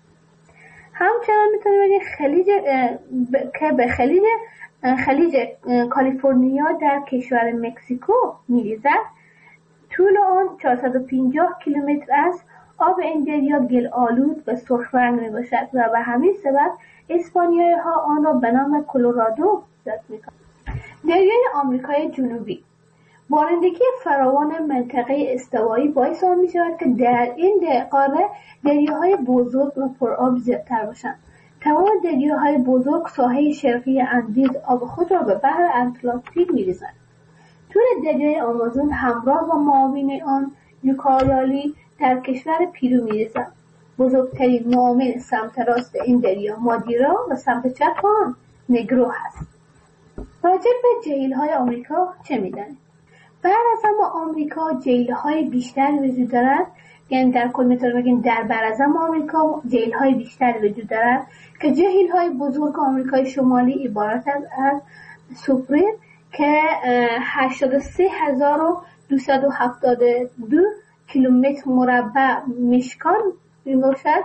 همچنان می‌تونیم بگیم خلیج که به خلیج خلیج کالیفرنیا در کشور مکزیکو می‌ریزد. طول آن چهارصد و پنجاه کیلومتر است. آب این دریا گل آلود و سرخ رنگ میباشد و به همین سبب اسپانیایی ها آن را به نام کلرادو یاد میکنند. دریای آمریکای جنوبی بارندگی فراوان منطقه استوایی باعث آن میشود که در این قاره دریاهای بزرگ و پرآب زیادتر باشند. تمام دریاهای بزرگ ساحه شرقی اندیز آب خود را به بحر اتلانتیک می‌ریزند. طول دریای آمازون همراه با معاون آن یوکایالی در کشور پیرو می‌ریزد. بزرگترین معاون سمت راست این دریا مادیرا و سمت چپ آن نگرو هست. راجع به جهیل‌های آمریکا چه می‌دانید؟ بعد از اما آمریکا جهیل‌های بیشتری وجود دارد، یعنی در کل میتونیم بگیم در برازم آمریکا جهیل‌های بیشتری وجود دارد که جهیل‌های بزرگ آمریکای شمالی عبارت از سوپرین که هشتاد و سه هزار و دویست و هفتاد و دو کیلومتر مربع میشکان میباشد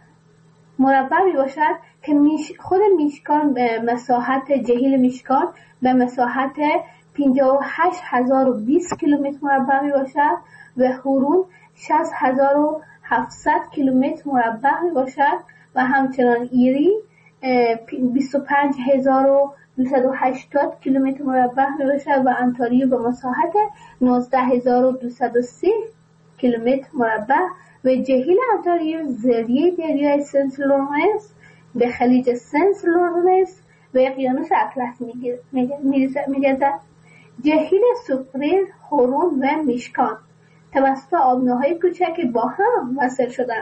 مربع میباشد که میش خود میشکان به مساحت جهیل میشکان به مساحت پنجاه و هشت هزار و بیست کیلومتر مربع میباشد و هورون شصت هزار و هفتصد کیلومتر مربع میباشد و همچنان ایری بیست و پنج هزار و دویست و هشتاد کیلومتر مربع میباشد و انتاریو به مساحت نوزده هزار و دویست و سی کیلومتر مربع و جهیل انتاریو ذریعه دریای سنت لورنس به خلیج سنت لورنس و اقیانوس اطلس می‌گردد. جهیل سوپرین، هورون و میشکان توسط آبنه‌های کوچکی با هم وصل شدند.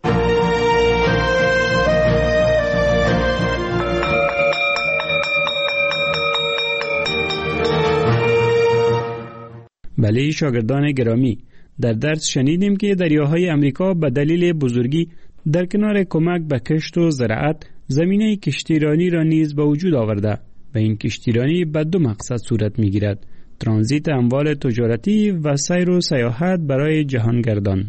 بله شاگردان گرامی، در درس شنیدیم که دریاهای امریکا به دلیل بزرگی در کنار کمک به کشت و زراعت زمینه کشتیرانی را نیز به وجود آورده و این کشتیرانی به دو مقصد صورت می گیرد: ترانزیت اموال تجارتی و سیر و سیاحت برای جهانگردان.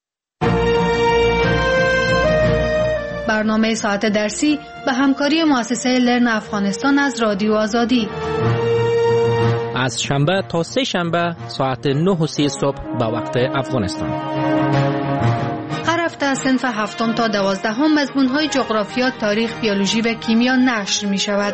برنامه ساعت درسی به همکاری مؤسسه لرن افغانستان از رادیو آزادی از شنبه تا سه شنبه ساعت نه و سی صبح به وقت افغانستان. هر هفته از صنف هفتم تا دوازدهم مضمون‌های جغرافیا، تاریخ، بیولوژی و کیمیا نشر می شود.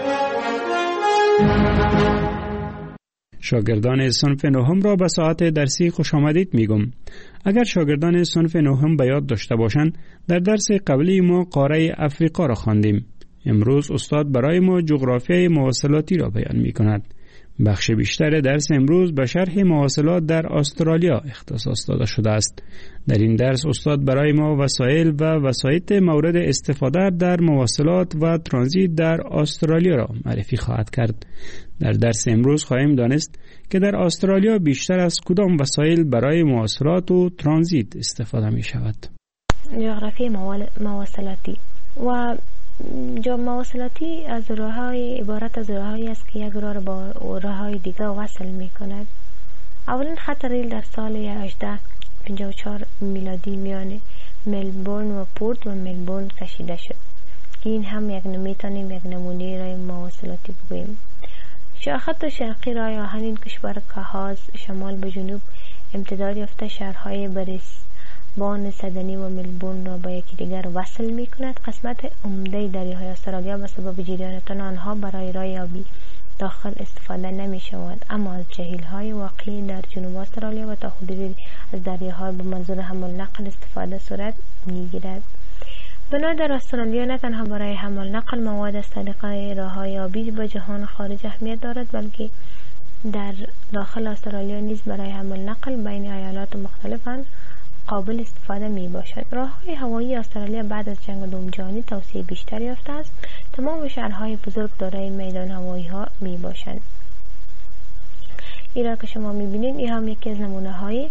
شاگردان صنف نهم را به ساعت درسی خوش آمدید می گم. اگر شاگردان صنف نهم به یاد داشته باشند، در درس قبلی ما قاره افریقا را خواندیم. امروز استاد برای ما جغرافیای مواصلاتی را بیان می کند. بخش بیشتر درس امروز به شرح مواصلات در استرالیا اختصاص داده شده است. در این درس استاد برای ما وسایل و وسایط مورد استفاده در مواصلات و ترانزیت در استرالیا را معرفی خواهد کرد. در درس امروز خواهیم دانست که در استرالیا بیشتر از کدام وسایل برای مواصلات و ترانزیت استفاده می شود. جغرافی مواصلاتی و جا مواصلاتی از راه‌های عبارت از راه‌هایی است که یک راه را با راه‌های دیگر وصل می‌کند. اولین خط ریل در سال هزار و هشتصد و پنجاه و چهار میلادی میان ملبورن و پورت و ملبورن کشیده شد. این هم یک نمیتونیم یک نمونه راه مواصلاتی بگوییم. شاخط شرقی راه آهن این کشور کاهاز شمال به جنوب امتداد یافته شهرهای بریس بان سدنی و ملبورن را با یکی دیگر وصل می کند. قسمت عمده دریاهای استرالیا به سبب جریان آنها برای راه آبی داخل استفاده نمی شود، اما از جهیل های واقعی در جنوب استرالیا و تا حدودی از دریاها به منظور حمل نقل استفاده صورت می گیرد. بنا در استرالیا نه تنها برای حمل نقل مواد از طریق راههای آبی به جهان خارج اهمیت دارد، بلکه در داخل استرالیا نیز برای حمل نقل بین ایالات مختلف قابل استفاده می باشد. راههای هوایی استرالیا بعد از جنگ دوم جهانی توسعه بیشتری یافته است. تمام شهرهای بزرگ دارای میدان هوایی ها می باشند. ایرا که شما می بینید این هم یکی از نمونه های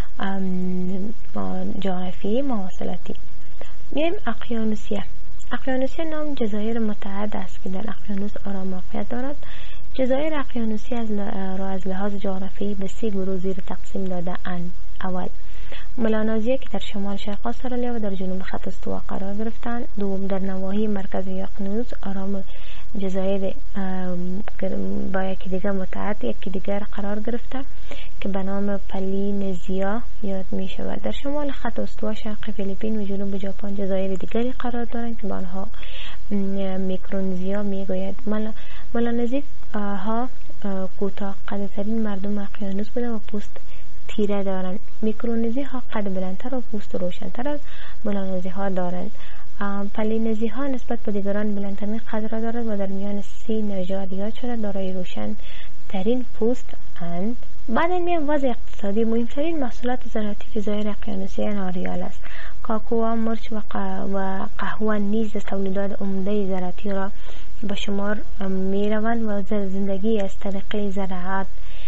جغرافیایی مواصلاتی. میایم اقیانوسیه. اقیانوسیه نام جزایر متعدد است که در اقیانوس آرام موقعیت دارد. جزایر اقیانوسیه از را از لحاظ جغرافیایی به سه گروه زیر تقسیم داده اند. اول، ملانزیه که در شمال شرق استرالیا و در جنوب خط استوا قرار گرفتند. دوم، در نواحی مرکزی اقیانوس آرام جزایر با یکی دیگر متعدد یکی دیگر قرار گرفته که به نام پلینزیا یاد می شود. در شمال خط استوا شرق فیلیپین و جنوب ژاپن جزایر دیگری قرار دارند که به آنها میکرونزیا می گوید. ملانزی ها کوتاه قدترین مردم اقیانوس بوده و پوست تیره دارند. میکرونزی ها قد بلندتر و پوست روشنتر از ملانزی ها دارند. پلینزی ها نسبت به دیگران بلندترین قد را دارد و در میان سی نژاد یاد شده دارای روشن ترین پوست اند. بعد میان وضع اقتصادی. مهمترین محصولات زراعتی جزایر اقیانوسیه ناریال است. کاکائو، مرچ و قهوه نیز تولیدات عمده زراعتی را به شمار می روند و زندگی از طریق زراعت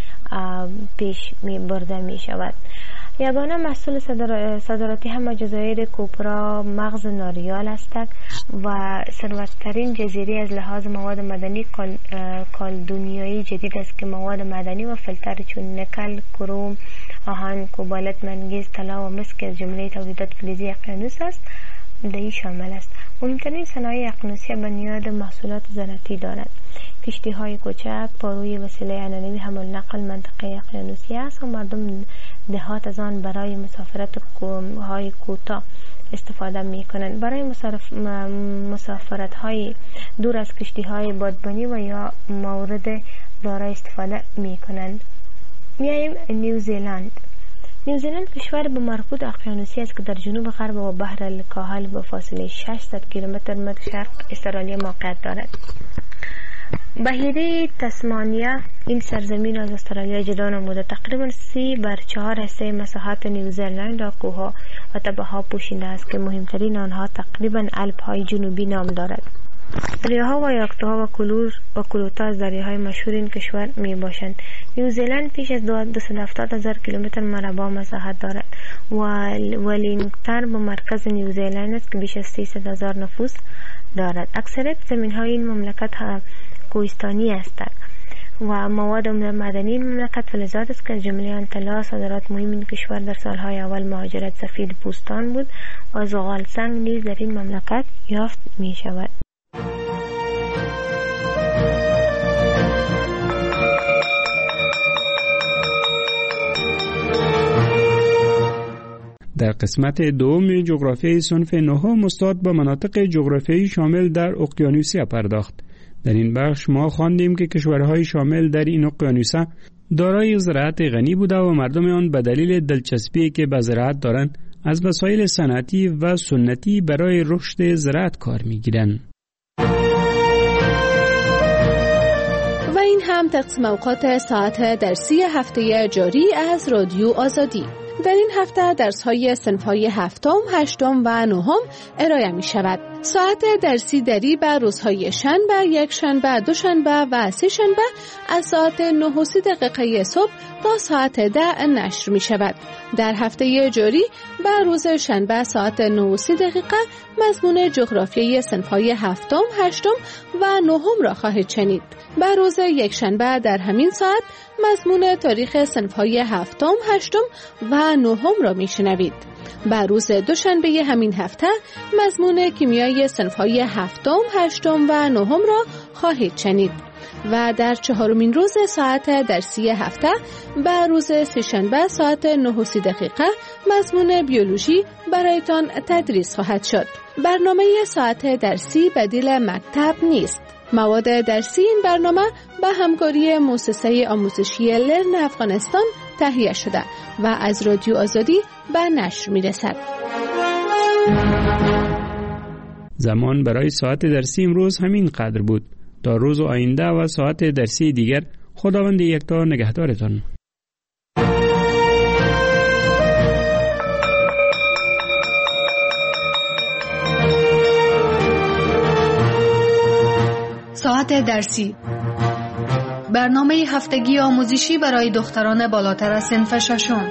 پیش می برده می شود. یگانه محصول صادراتی همه جزایر کوپرا مغز ناریال است و ثروت‌ترین جزیره از لحاظ مواد مدنی کالدونیایی جدید است که مواد مدنی و فلتر چون نکل، کروم، آهن، کوبالت، منگنیز، طلا و مس که از جمله تولیدات فلزی اقیانوس است دهی شامل است. مهمترین صنایع اقیانوسیه بنیاد محصولات زراعتی دارد. کشتی های کوچک پاروی وسیله عنعنوی حمل نقل منطقه اقیانوسی است و مردم دهات از آن برای مسافرت های کوتاه استفاده می کنند. برای مسافرت های دور از کشتی های بادبانی و یا مورد دارا استفاده می کنند. میاییم نیوزیلند. نیوزیلند کشور به مربوط اقیانوسی است که در جنوب غرب و بحر الکاهل به فاصله ششصد کیلومتر مد شرق استرالیا موقعیت دارد. بحیره تسمانیا این سرزمین از استرالیا جدا نموده. تقریبا سی بر چهار حصه مساحت نیوزیلند را کوهها و تپه‌ها پوشیده است که مهمترین آنها تقریبا الپ های جنوبی نام دارد. دریاها و یاکتوها و کلور و کلوتا از دریاهای مشهور این کشور می باشند. نیوزیلند پیش از دویست و هفتاد هزار کیلومتر مربع مساحت دارد و ولینگتون به مرکز نیوزیلند است که بیش از سیصد هزار نفوس دارد. اکثریت زمین های این مملکت کوهستانی است و مواد معدنی این مملکت فلزات است که از جمله آن طلا. صادرات مهم این کشور در سالهای اول مهاجرت سفید پوستان بود و زغال سنگ نیز در این مملکت یافت می شود. در قسمت دوم جغرافیای صنف نهم استاد به مناطق جغرافیایی شامل در اقیانوسیه پرداخت. در این بخش ما خواندیم که کشورهای شامل در این اقیانوسه دارای زراعت غنی بوده و مردم آن به دلیل دلچسبی که به زراعت دارند از وسایل صنعتی و سنتی برای رشد زراعت کار می‌گیرند. و این هم تقسیم اوقات ساعت درسی هفته جاری از رادیو آزادی. در این هفته درس‌های صنف‌های هفتم، هشتم و نهم ارائه می شود. ساعت درسی دری بر روزهای شنبه، یک شنبه، دو شنبه و سه شنبه از ساعت نه و سی دقیقه صبح تا ساعت ده نشر می شود. در هفته جاری بر روز شنبه ساعت نه و سی دقیقه مضمون جغرافیای صنف‌های هفتم، هشتم و نهم را خواهید شنید. بر روز یک شنبه در همین ساعت مضمون تاریخ صنف‌های هفتم، هشتم و نهم را میشنوید. بر روز دوشنبه همین هفته مضمون کیمیای صنف‌های هفتم، هشتم و نهم را خواهید شنید. و در چهارمین روز ساعت درسی هفته بر روز سه‌شنبه ساعت نه و سی دقیقه مضمون بیولوژی برایتان تدریس خواهد شد. برنامه ساعت درسی بدیل مکتب نیست. مواد درسی این برنامه به همکاری مؤسسه آموزشی لرن افغانستان تهیه شده و از رادیو آزادی به نشر می‌رسد. زمان برای ساعت درسی امروز همین قدر بود. تا روز آینده و ساعت درسی دیگر خداوند یکتا نگهدارتان. ساعت درسی، برنامه هفتگی آموزشی برای دختران بالاتر از صنف ششم.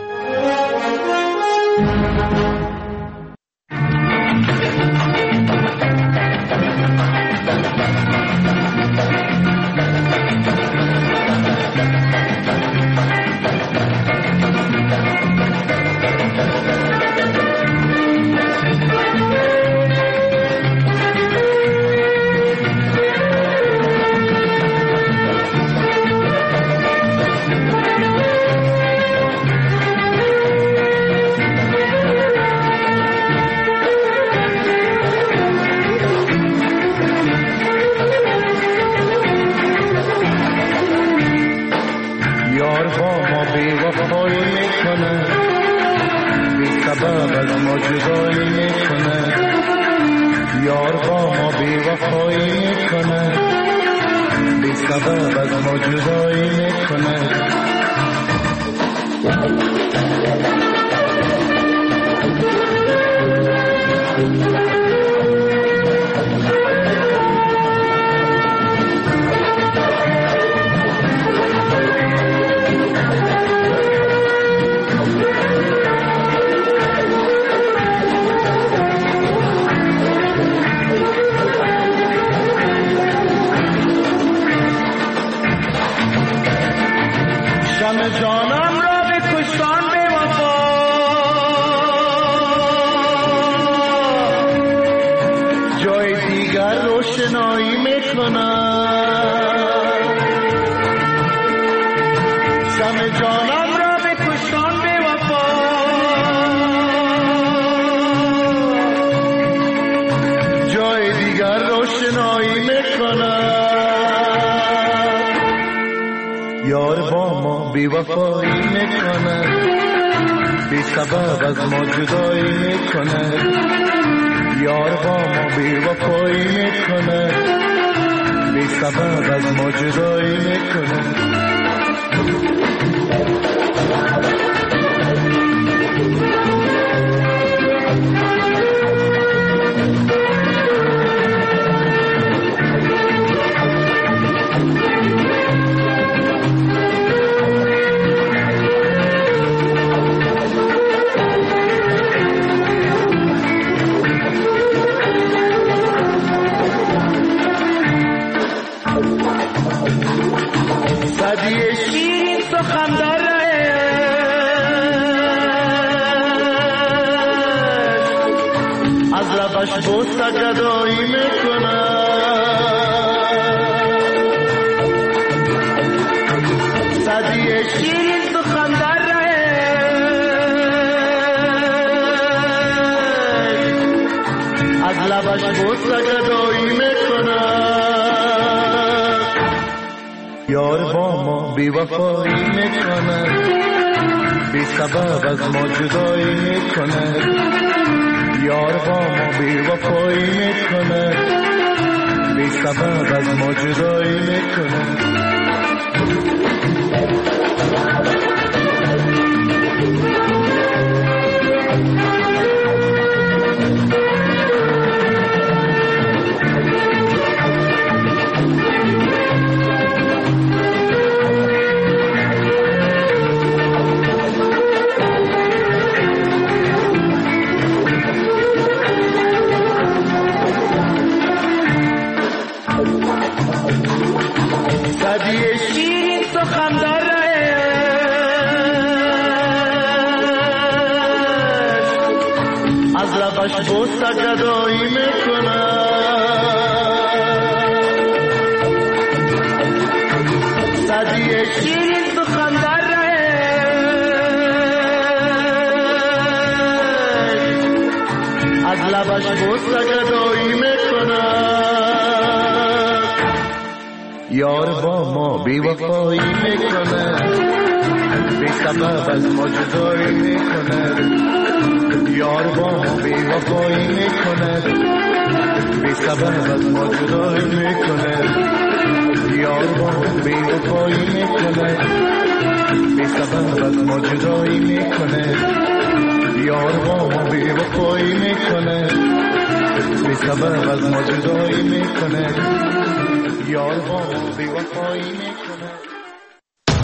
یار با ما بی‌وفایی میکند، بی سبب از ما جدایی میکند. یار با ما بی‌وفایی میکند، بی سبب از ما جدایی میکند. بوسه گدایی میکنه، صدی شیرین سخن در از لبش بوسه گدایی میکنه. یار با ما بی وفایی میکنه، بی سبب از ما جدایی میکنه. یار با ما بی وفایی میکنه، بی سبب از ما جدایی میکنه. یار با ما بی وفایی میکنه، بی سبب از ما جدایی میکنه. یار با ما بی وفایی میکنه، بی سبب از ما جدایی میکنه. یار با ما بی وفایی میکنه.